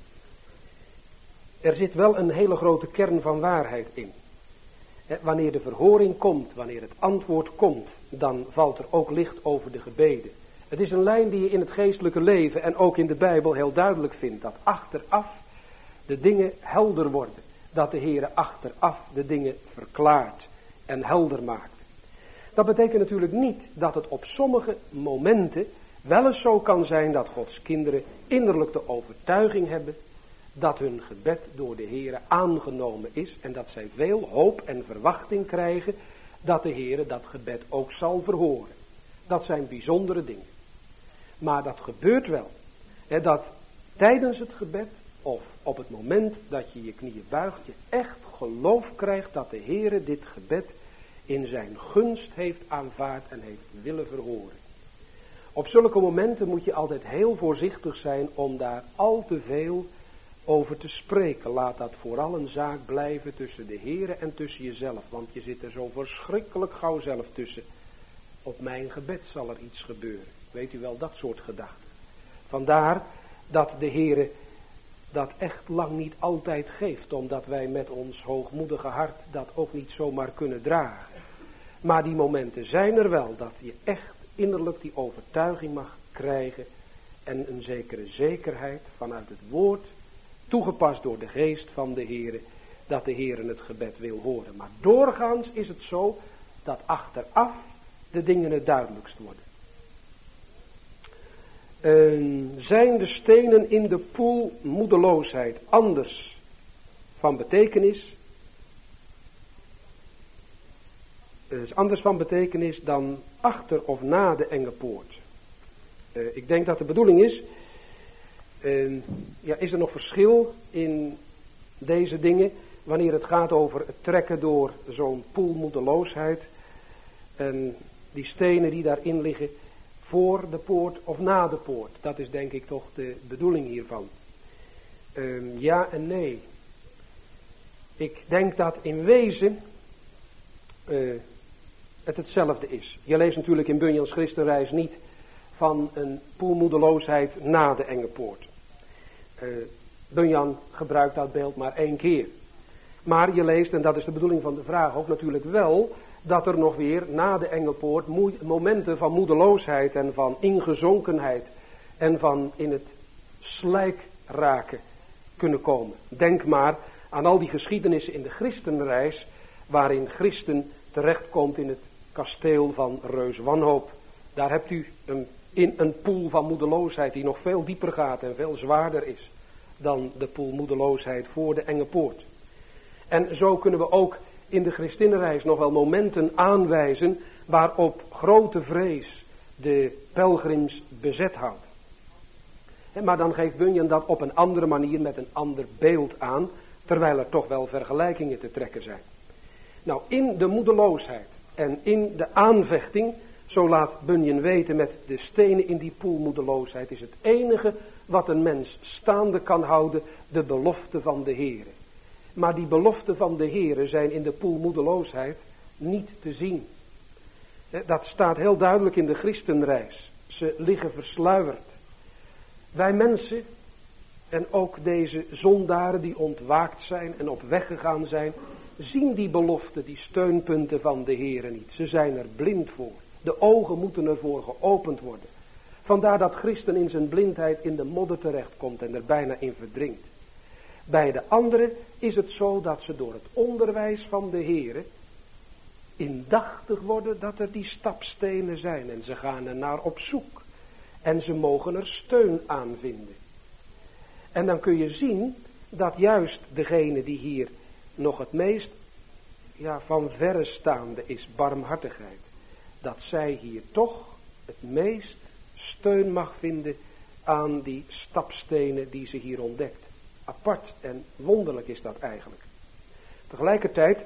er zit wel een hele grote kern van waarheid in. He, wanneer de verhoring komt, wanneer het antwoord komt, dan valt er ook licht over de gebeden. Het is een lijn die je in het geestelijke leven en ook in de Bijbel heel duidelijk vindt, dat achteraf de dingen helder worden. Dat de Heere achteraf de dingen verklaart en helder maakt. Dat betekent natuurlijk niet dat het op sommige momenten wel eens zo kan zijn dat Gods kinderen innerlijk de overtuiging hebben dat hun gebed door de Heere aangenomen is en dat zij veel hoop en verwachting krijgen dat de Heere dat gebed ook zal verhoren. Dat zijn bijzondere dingen. Maar dat gebeurt wel. Hè, dat tijdens het gebed of op het moment dat je je knieën buigt, je echt geloof krijgt dat de Heere dit gebed in zijn gunst heeft aanvaard en heeft willen verhoren. Op zulke momenten moet je altijd heel voorzichtig zijn om daar al te veel over te spreken. Laat dat vooral een zaak blijven tussen de Heere en tussen jezelf, want je zit er zo verschrikkelijk gauw zelf tussen. Op mijn gebed zal er iets gebeuren. Weet u wel, dat soort gedachten. Vandaar dat de Heere dat echt lang niet altijd geeft, omdat wij met ons hoogmoedige hart dat ook niet zomaar kunnen dragen. Maar die momenten zijn er wel, dat je echt innerlijk die overtuiging mag krijgen en een zekere zekerheid vanuit het woord, toegepast door de geest van de Heere, dat de Heere het gebed wil horen. Maar doorgaans is het zo dat achteraf de dingen het duidelijkst worden. Uh, zijn de stenen in de poel moedeloosheid anders van betekenis? Uh, is anders van betekenis dan achter of na de enge poort. Uh, ik denk dat de bedoeling is, uh, ja, is er nog verschil in deze dingen wanneer het gaat over het trekken door zo'n poel moedeloosheid en die stenen die daarin liggen, voor de poort of na de poort. Dat is denk ik toch de bedoeling hiervan. Um, ja en nee. Ik denk dat in wezen uh, het hetzelfde is. Je leest natuurlijk in Bunyan's Christenreis niet van een poelmoedeloosheid na de enge poort. Uh, Bunyan gebruikt dat beeld maar één keer. Maar je leest, en dat is de bedoeling van de vraag ook natuurlijk wel, dat er nog weer na de enge poort momenten van moedeloosheid en van ingezonkenheid en van in het slijk raken kunnen komen. Denk maar aan al die geschiedenissen in de Christenreis, waarin Christen terechtkomt in het kasteel van reus wanhoop Daar hebt u een, in een poel van moedeloosheid die nog veel dieper gaat en veel zwaarder is dan de poel moedeloosheid voor de enge poort. En zo kunnen we ook in de Christinnenreis nog wel momenten aanwijzen waarop grote vrees de pelgrims bezet houdt. Maar dan geeft Bunyan dat op een andere manier met een ander beeld aan, terwijl er toch wel vergelijkingen te trekken zijn. Nou, in de moedeloosheid en in de aanvechting, zo laat Bunyan weten met de stenen in die poel moedeloosheid, is het enige wat een mens staande kan houden de belofte van de Heere. Maar die beloften van de Heere zijn in de poel moedeloosheid niet te zien. Dat staat heel duidelijk in de Christenreis. Ze liggen versluierd. Wij mensen en ook deze zondaren die ontwaakt zijn en op weg gegaan zijn, zien die beloften, die steunpunten van de Heere niet. Ze zijn er blind voor. De ogen moeten ervoor geopend worden. Vandaar dat christen in zijn blindheid in de modder terechtkomt en er bijna in verdrinkt. Bij de anderen is het zo dat ze door het onderwijs van de Heere indachtig worden dat er die stapstenen zijn. En ze gaan er naar op zoek. En ze mogen er steun aan vinden. En dan kun je zien dat juist degene die hier nog het meest ja, van verre staande is, barmhartigheid. Dat zij hier toch het meest steun mag vinden aan die stapstenen die ze hier ontdekt. Apart en wonderlijk is dat eigenlijk. Tegelijkertijd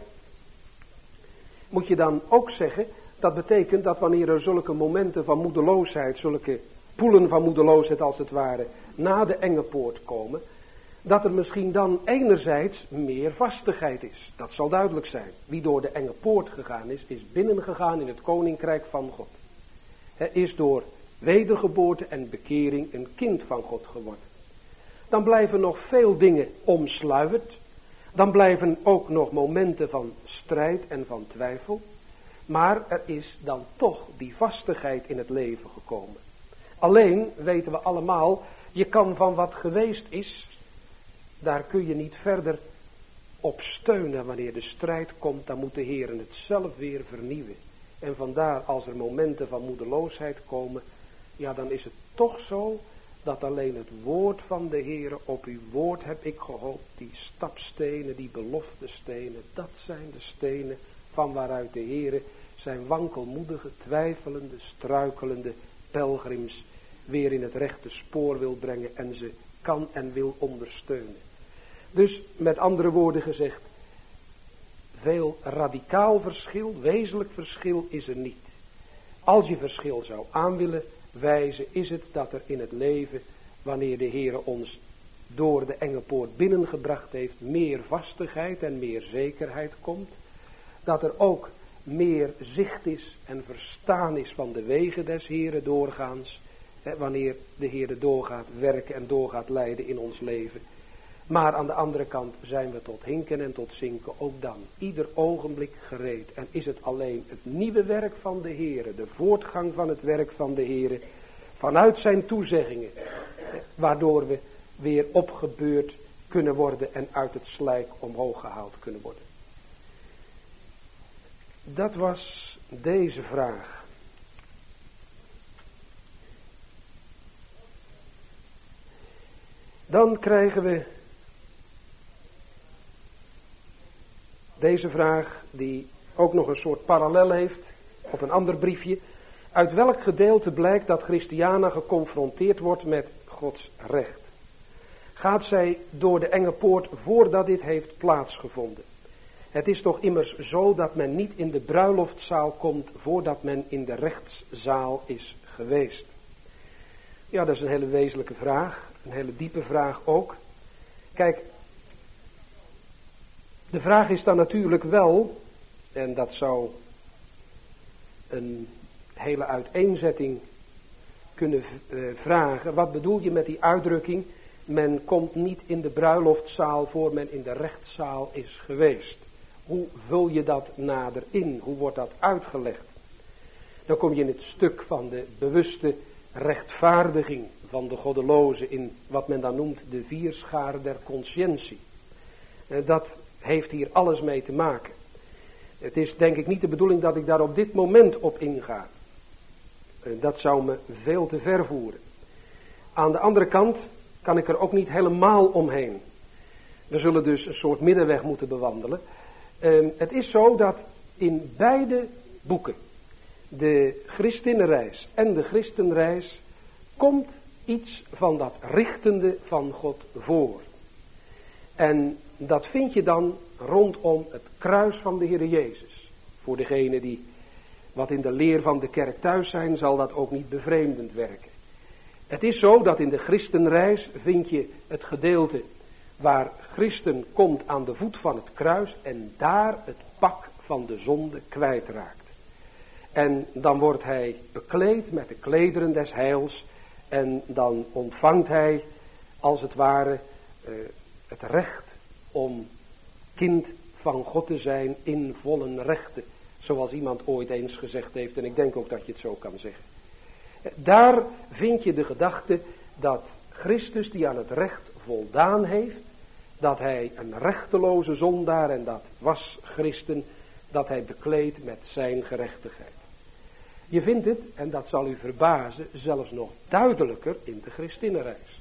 moet je dan ook zeggen, dat betekent dat wanneer er zulke momenten van moedeloosheid, zulke poelen van moedeloosheid als het ware, na de enge poort komen, dat er misschien dan enerzijds meer vastigheid is. Dat zal duidelijk zijn. Wie door de enge poort gegaan is, is binnengegaan in het koninkrijk van God. Hij is door wedergeboorte en bekering een kind van God geworden. Dan blijven nog veel dingen omsluierd. Dan blijven ook nog momenten van strijd en van twijfel. Maar er is dan toch die vastigheid in het leven gekomen. Alleen weten we allemaal, je kan van wat geweest is, daar kun je niet verder op steunen. Wanneer de strijd komt, dan moet de Heer het zelf weer vernieuwen. En vandaar als er momenten van moedeloosheid komen, ja dan is het toch zo dat alleen het woord van de Heer, op uw woord heb ik gehoopt, die stapstenen, die beloftestenen, dat zijn de stenen van waaruit de Heer zijn wankelmoedige, twijfelende, struikelende pelgrims weer in het rechte spoor wil brengen en ze kan en wil ondersteunen. Dus met andere woorden gezegd, veel radicaal verschil, wezenlijk verschil is er niet. Als je verschil zou aan willen wijzen, is het dat er in het leven, wanneer de Heer ons door de enge poort binnengebracht heeft, meer vastigheid en meer zekerheid komt. Dat er ook meer zicht is en verstaan is van de wegen des Heeren doorgaans. Hè, wanneer de Heer doorgaat werken en doorgaat leiden in ons leven. Maar aan de andere kant zijn we tot hinken en tot zinken ook dan. Ieder ogenblik gereed. En is het alleen het nieuwe werk van de Heere, de voortgang van het werk van de Heere, vanuit zijn toezeggingen, waardoor we weer opgebeurd kunnen worden en uit het slijk omhoog gehaald kunnen worden. Dat was deze vraag. Dan krijgen we deze vraag die ook nog een soort parallel heeft op een ander briefje. Uit welk gedeelte blijkt dat Christiana geconfronteerd wordt met Gods recht? Gaat zij door de enge poort voordat dit heeft plaatsgevonden? Het is toch immers zo dat men niet in de bruiloftzaal komt voordat men in de rechtszaal is geweest. Ja, dat is een hele wezenlijke vraag, een hele diepe vraag ook. Kijk, de vraag is dan natuurlijk wel, en dat zou een hele uiteenzetting kunnen uh, vragen. Wat bedoel je met die uitdrukking? Men komt niet in de bruiloftzaal voor men in de rechtszaal is geweest. Hoe vul je dat nader in? Hoe wordt dat uitgelegd? Dan kom je in het stuk van de bewuste rechtvaardiging van de goddeloze in wat men dan noemt de vierschaar der conscientie. Uh, dat heeft hier alles mee te maken. Het is denk ik niet de bedoeling dat ik daar op dit moment op inga. Dat zou me veel te ver voeren. Aan de andere kant kan ik er ook niet helemaal omheen. We zullen dus een soort middenweg moeten bewandelen. Uh, het is zo dat in beide boeken, de Christinnenreis en de Christenreis, komt iets van dat richtende van God voor. En dat vind je dan rondom het kruis van de Heer Jezus. Voor degenen die wat in de leer van de kerk thuis zijn, zal dat ook niet bevreemdend werken. Het is zo dat in de Christenreis vind je het gedeelte waar Christen komt aan de voet van het kruis en daar het pak van de zonde kwijtraakt. En dan wordt hij bekleed met de klederen des heils en dan ontvangt hij als het ware uh, het recht om kind van God te zijn in volle rechten. Zoals iemand ooit eens gezegd heeft en ik denk ook dat je het zo kan zeggen. Daar vind je de gedachte dat Christus die aan het recht voldaan heeft, dat hij een rechteloze zondaar en dat was Christen, dat hij bekleedt met zijn gerechtigheid. Je vindt het, en dat zal u verbazen, zelfs nog duidelijker in de Christinnenreis.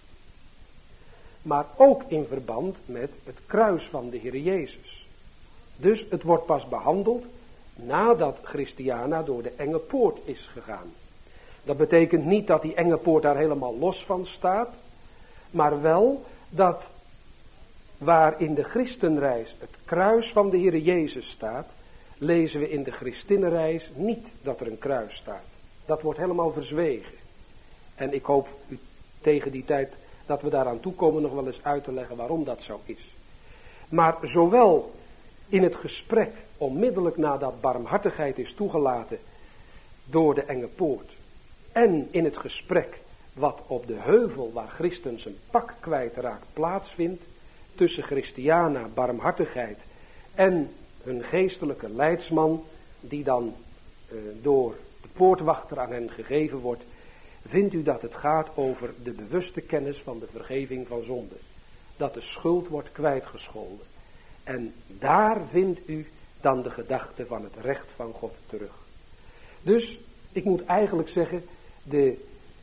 Maar ook in verband met het kruis van de Heer Jezus. Dus het wordt pas behandeld nadat Christiana door de enge poort is gegaan. Dat betekent niet dat die enge poort daar helemaal los van staat, maar wel dat waar in de Christenreis het kruis van de Heer Jezus staat, lezen we in de Christinnenreis niet dat er een kruis staat. Dat wordt helemaal verzwegen. En ik hoop u tegen die tijd dat we daaraan toekomen nog wel eens uit te leggen waarom dat zo is. Maar zowel in het gesprek onmiddellijk nadat barmhartigheid is toegelaten door de enge poort en in het gesprek wat op de heuvel waar Christen zijn pak kwijtraakt plaatsvindt tussen Christiana, barmhartigheid en hun geestelijke leidsman die dan uh, door de poortwachter aan hen gegeven wordt, vindt u dat het gaat over de bewuste kennis van de vergeving van zonde. Dat de schuld wordt kwijtgescholden. En daar vindt u dan de gedachte van het recht van God terug. Dus ik moet eigenlijk zeggen, de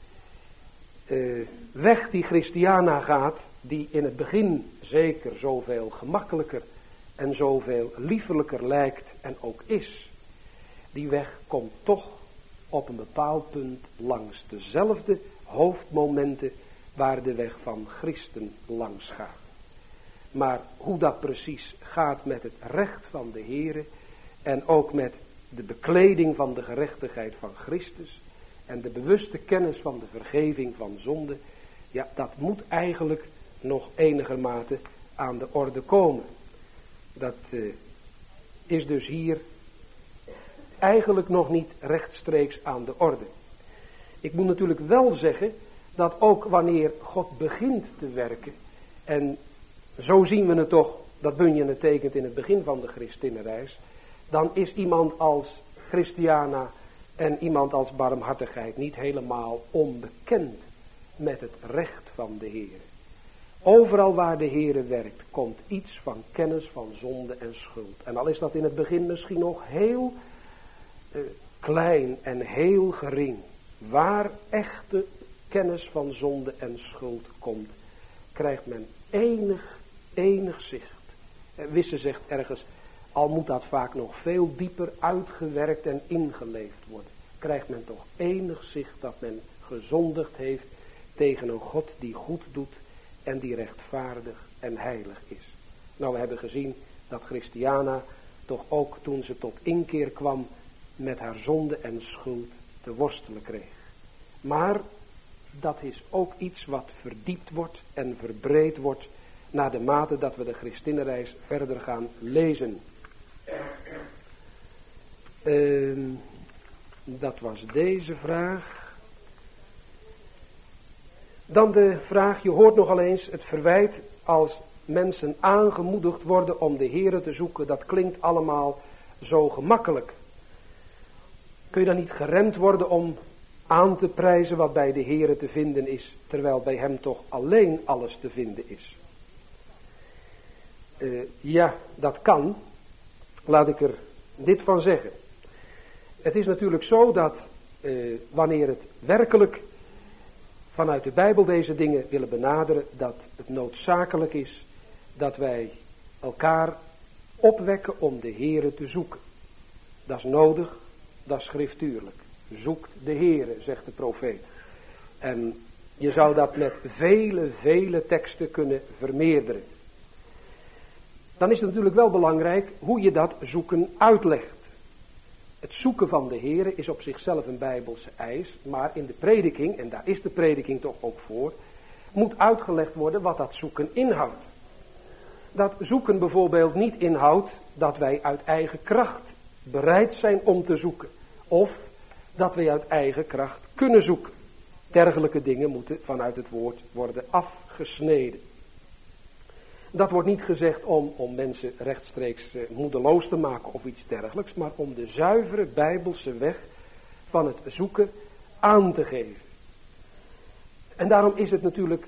uh, weg die Christiana gaat, die in het begin zeker zoveel gemakkelijker en zoveel liefelijker lijkt en ook is, die weg komt toch op een bepaald punt langs dezelfde hoofdmomenten waar de weg van Christen langs gaat. Maar hoe dat precies gaat met het recht van de Heere en ook met de bekleding van de gerechtigheid van Christus en de bewuste kennis van de vergeving van zonde, ja, dat moet eigenlijk nog enigermate aan de orde komen. Dat uh, is dus hier eigenlijk nog niet rechtstreeks aan de orde. Ik moet natuurlijk wel zeggen dat ook wanneer God begint te werken, en zo zien we het toch, dat Bunyan het tekent in het begin van de Christinnenreis, dan is iemand als Christiana en iemand als barmhartigheid niet helemaal onbekend met het recht van de Heer. Overal waar de Heere werkt, komt iets van kennis van zonde en schuld. En al is dat in het begin misschien nog heel uh, klein en heel gering. Waar echte kennis van zonde en schuld komt, krijgt men enig, enig zicht. En Wisse zegt ergens, al moet dat vaak nog veel dieper uitgewerkt en ingeleefd worden, krijgt men toch enig zicht dat men gezondigd heeft tegen een God die goed doet en die rechtvaardig en heilig is. Nou, we hebben gezien dat Christiana toch ook toen ze tot inkeer kwam met haar zonde en schuld te worstelen kreeg. Maar dat is ook iets wat verdiept wordt en verbreed wordt naar de mate dat we de Christinnenreis verder gaan lezen. Uh, dat was deze vraag. Dan de vraag, je hoort nogal eens het verwijt als mensen aangemoedigd worden om de Heere te zoeken. Dat klinkt allemaal zo gemakkelijk. Kun je dan niet geremd worden om aan te prijzen wat bij de Heere te vinden is, terwijl bij hem toch alleen alles te vinden is? Uh, ja, dat kan. Laat ik er dit van zeggen. Het is natuurlijk zo dat uh, wanneer het werkelijk vanuit de Bijbel deze dingen willen benaderen, dat het noodzakelijk is dat wij elkaar opwekken om de Heere te zoeken. Dat is nodig, dat is schriftuurlijk. Zoekt de Heere, zegt de profeet. En je zou dat met vele, vele teksten kunnen vermeerderen. Dan is het natuurlijk wel belangrijk hoe je dat zoeken uitlegt. Het zoeken van de Heere is op zichzelf een Bijbelse eis, maar in de prediking, en daar is de prediking toch ook voor, moet uitgelegd worden wat dat zoeken inhoudt. Dat zoeken bijvoorbeeld niet inhoudt dat wij uit eigen kracht bereid zijn om te zoeken, of dat wij uit eigen kracht kunnen zoeken. Dergelijke dingen moeten vanuit het woord worden afgesneden. Dat wordt niet gezegd om, om mensen rechtstreeks eh, moedeloos te maken of iets dergelijks, maar om de zuivere Bijbelse weg van het zoeken aan te geven. En daarom is het natuurlijk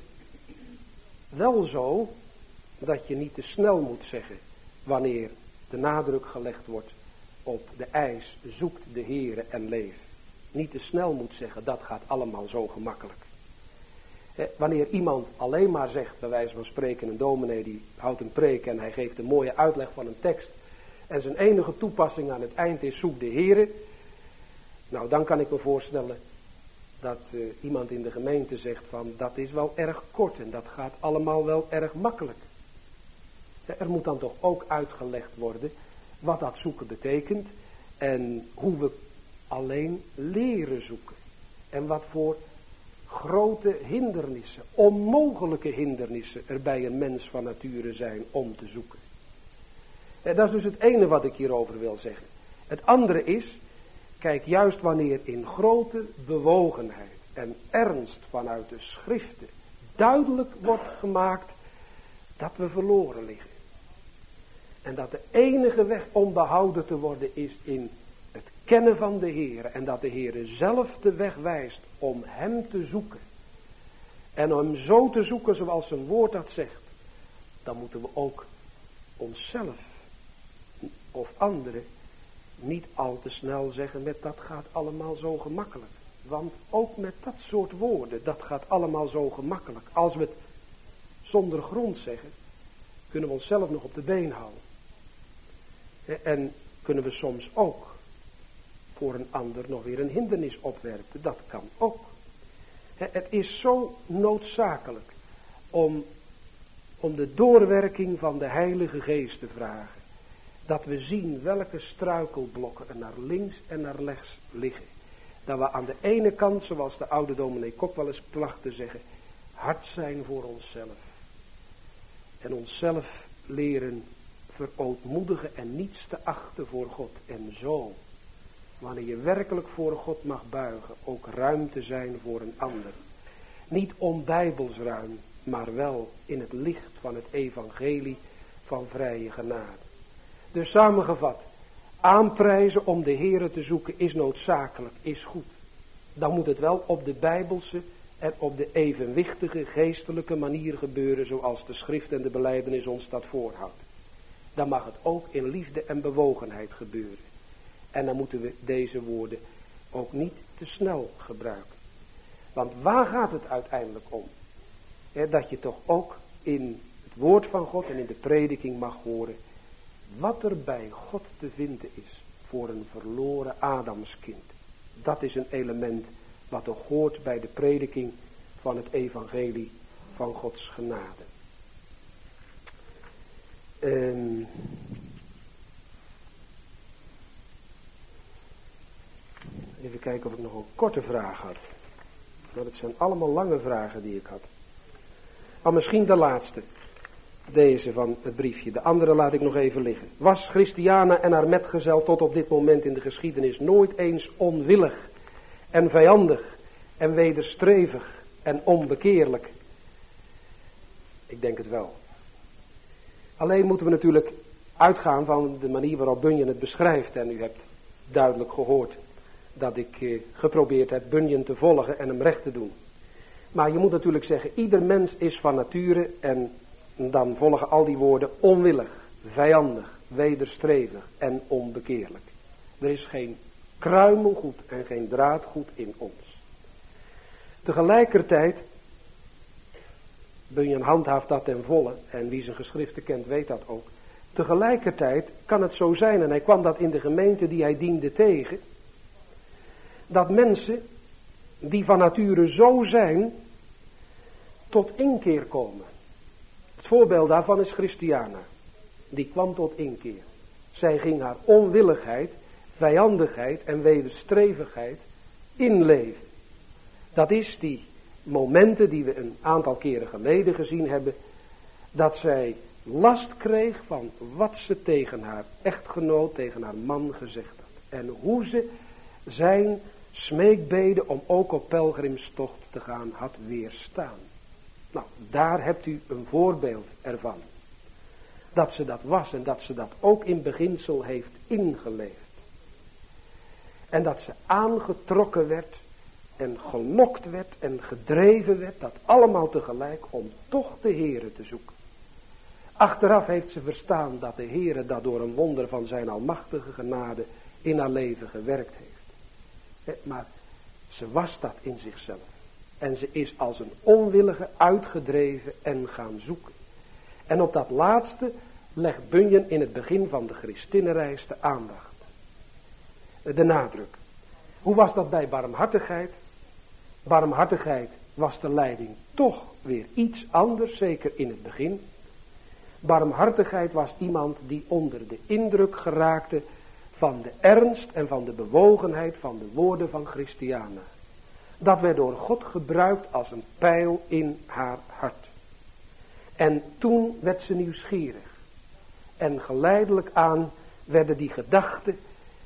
wel zo dat je niet te snel moet zeggen wanneer de nadruk gelegd wordt op de eis, zoekt de Heere en leef. Niet te snel moet zeggen, dat gaat allemaal zo gemakkelijk. Eh, wanneer iemand alleen maar zegt, bij wijze van spreken, een dominee die houdt een preek en hij geeft een mooie uitleg van een tekst en zijn enige toepassing aan het eind is, zoek de Heere. Nou, dan kan ik me voorstellen dat uh, iemand in de gemeente zegt van, dat is wel erg kort en dat gaat allemaal wel erg makkelijk. Ja, er moet dan toch ook uitgelegd worden wat dat zoeken betekent en hoe we alleen leren zoeken. En wat voor grote hindernissen, onmogelijke hindernissen er bij een mens van nature zijn om te zoeken. En dat is dus het ene wat ik hierover wil zeggen. Het andere is, kijk, juist wanneer in grote bewogenheid en ernst vanuit de schriften duidelijk wordt gemaakt dat we verloren liggen. En dat de enige weg om behouden te worden is in het kennen van de Heere. En dat de Heere zelf de weg wijst om hem te zoeken. En om hem zo te zoeken zoals zijn woord dat zegt. Dan moeten we ook onszelf of anderen niet al te snel zeggen met dat gaat allemaal zo gemakkelijk. Want ook met dat soort woorden, dat gaat allemaal zo gemakkelijk. Als we het zonder grond zeggen, kunnen we onszelf nog op de been houden. En kunnen we soms ook voor een ander nog weer een hindernis opwerpen. Dat kan ook. Het is zo noodzakelijk om, om de doorwerking van de Heilige Geest te vragen. Dat we zien welke struikelblokken er naar links en naar rechts liggen. Dat we aan de ene kant, zoals de oude dominee Kok wel eens placht te zeggen, hard zijn voor onszelf. En onszelf leren verootmoedigen en niets te achten voor God. En zo, wanneer je werkelijk voor God mag buigen, ook ruimte zijn voor een ander. Niet onbijbelsruim, maar wel in het licht van het evangelie van vrije genade. Dus samengevat, aanprijzen om de Heere te zoeken is noodzakelijk, is goed. Dan moet het wel op de bijbelse en op de evenwichtige geestelijke manier gebeuren zoals de schrift en de belijdenis ons dat voorhoudt. Dan mag het ook in liefde en bewogenheid gebeuren. En dan moeten we deze woorden ook niet te snel gebruiken. Want waar gaat het uiteindelijk om? He, dat je toch ook in het woord van God en in de prediking mag horen wat er bij God te vinden is voor een verloren Adamskind. Dat is een element wat ook hoort bij de prediking van het evangelie van Gods genade. Um, even kijken of ik nog een korte vraag had. Want het zijn allemaal lange vragen die ik had. Maar misschien de laatste. Deze van het briefje. De andere laat ik nog even liggen. Was Christiana en haar metgezel tot op dit moment in de geschiedenis nooit eens onwillig en vijandig en wederstrevig en onbekeerlijk? Ik denk het wel. Alleen moeten we natuurlijk uitgaan van de manier waarop Bunyan het beschrijft. En u hebt duidelijk gehoord dat ik eh, geprobeerd heb Bunyan te volgen en hem recht te doen. Maar je moet natuurlijk zeggen, ieder mens is van nature, en dan volgen al die woorden, onwillig, vijandig, wederstrevig en onbekeerlijk. Er is geen kruimelgoed en geen draadgoed in ons. Tegelijkertijd, Bunyan handhaaft dat ten volle, en wie zijn geschriften kent weet dat ook. Tegelijkertijd kan het zo zijn, en hij kwam dat in de gemeente die hij diende tegen, dat mensen die van nature zo zijn, tot inkeer komen. Het voorbeeld daarvan is Christiana. Die kwam tot inkeer. Zij ging haar onwilligheid, vijandigheid en wederstrevigheid inleven. Dat is die momenten die we een aantal keren geleden gezien hebben, dat zij last kreeg van wat ze tegen haar echtgenoot, tegen haar man gezegd had. En hoe ze zijn smeekbeden om ook op pelgrimstocht te gaan had weerstaan. Nou, daar hebt u een voorbeeld ervan. Dat ze dat was en dat ze dat ook in beginsel heeft ingeleefd. En dat ze aangetrokken werd en gelokt werd en gedreven werd, dat allemaal tegelijk om toch de Heere te zoeken. Achteraf heeft ze verstaan dat de Heere dat door een wonder van zijn almachtige genade in haar leven gewerkt heeft. Maar ze was dat in zichzelf. En ze is als een onwillige uitgedreven en gaan zoeken. En op dat laatste legt Bunyan in het begin van de Christinnenreis de aandacht. De nadruk. Hoe was dat bij barmhartigheid? Barmhartigheid was de leiding toch weer iets anders, zeker in het begin. Barmhartigheid was iemand die onder de indruk geraakte van de ernst en van de bewogenheid van de woorden van Christiana. Dat werd door God gebruikt als een pijl in haar hart. En toen werd ze nieuwsgierig. En geleidelijk aan werden die gedachten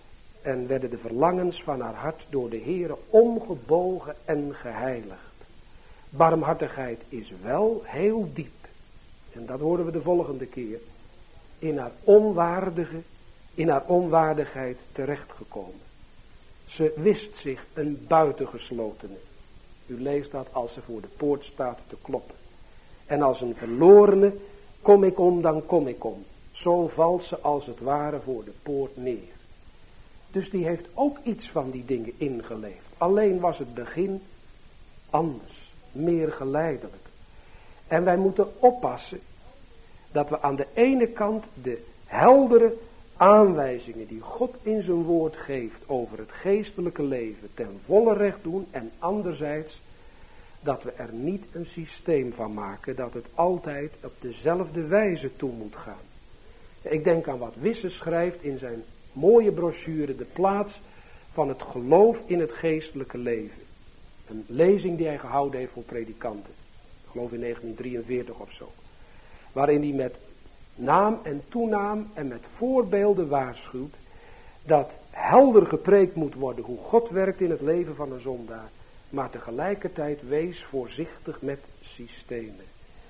en werden de verlangens van haar hart door de Heere omgebogen en geheiligd. Barmhartigheid is wel heel diep. En dat horen we de volgende keer. In haar onwaardige, in haar onwaardigheid terechtgekomen. Ze wist zich een buitengeslotene. U leest dat als ze voor de poort staat te kloppen. En als een verlorene, kom ik om, dan kom ik om. Zo valt ze als het ware voor de poort neer. Dus die heeft ook iets van die dingen ingeleefd. Alleen was het begin anders, meer geleidelijk. En wij moeten oppassen dat we aan de ene kant de heldere aanwijzingen die God in zijn woord geeft over het geestelijke leven ten volle recht doen. En anderzijds dat we er niet een systeem van maken dat het altijd op dezelfde wijze toe moet gaan. Ik denk aan wat Wisse schrijft in zijn mooie brochure, de plaats van het geloof in het geestelijke leven. Een lezing die hij gehouden heeft voor predikanten. Ik geloof in negentien drieënveertig of zo. Waarin hij met naam en toenaam en met voorbeelden waarschuwt dat helder gepreekt moet worden hoe God werkt in het leven van een zondaar. Maar tegelijkertijd wees voorzichtig met systemen.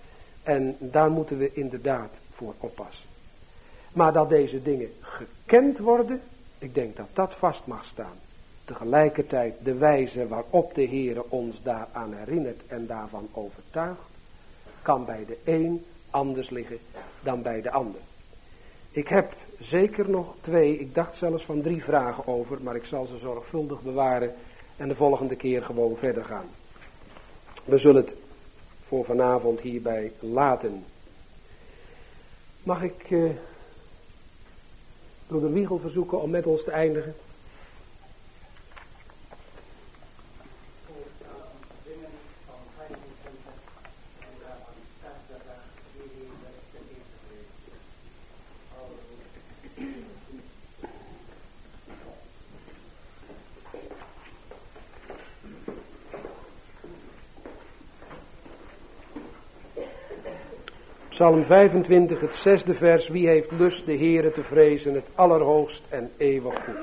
En daar moeten we inderdaad voor oppassen. Maar dat deze dingen gekend worden, ik denk dat dat vast mag staan. Tegelijkertijd de wijze waarop de Heere ons daaraan herinnert en daarvan overtuigt, kan bij de een anders liggen dan bij de ander. Ik heb zeker nog twee, ik dacht zelfs van drie vragen over, maar ik zal ze zorgvuldig bewaren en de volgende keer gewoon verder gaan. We zullen het voor vanavond hierbij laten. Mag ik uh, broeder Wiegel verzoeken om met ons te eindigen? Psalm vijfentwintig, het zesde vers. Wie heeft lust de Heere te vrezen, het allerhoogst en eeuwig goed.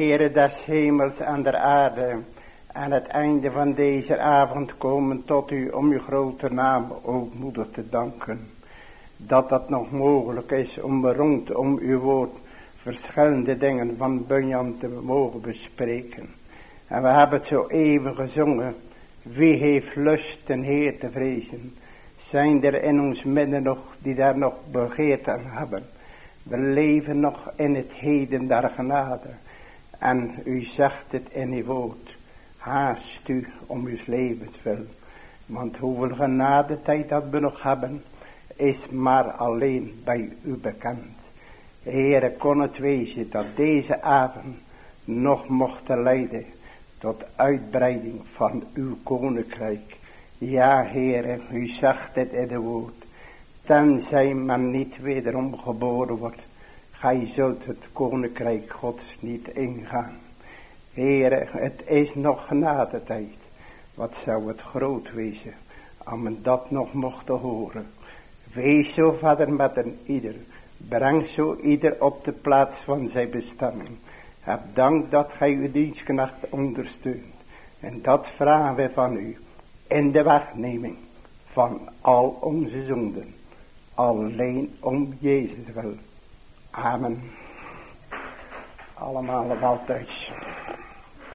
Heere des hemels en der aarde, aan het einde van deze avond komen tot u om uw grote naam, o moeder, te danken. Dat dat nog mogelijk is om rondom uw woord verschillende dingen van Bunyan te mogen bespreken. En we hebben het zo even gezongen. Wie heeft lust den Heer te vrezen? Zijn er in ons midden nog die daar nog begeerte aan hebben? We leven nog in het heden der genade. En u zegt het in uw woord. Haast u om uw levens wil. Want hoeveel genadetijd dat we nog hebben, is maar alleen bij u bekend. Heere, kon het wezen dat deze avond nog mocht leiden tot uitbreiding van uw koninkrijk. Ja, Heere, u zegt het in het woord. Tenzij men niet wederom geboren wordt, gij zult het koninkrijk Gods niet ingaan. Heere, het is nog genadetijd. Wat zou het groot wezen, als men dat nog mocht horen. Wees zo, Vader, met een ieder. Breng zo ieder op de plaats van zijn bestemming. Heb dank dat gij uw dienstknecht ondersteunt. En dat vragen we van u. In de wegneming van al onze zonden. Alleen om Jezus wil. Amen. Allemaal wel thuis.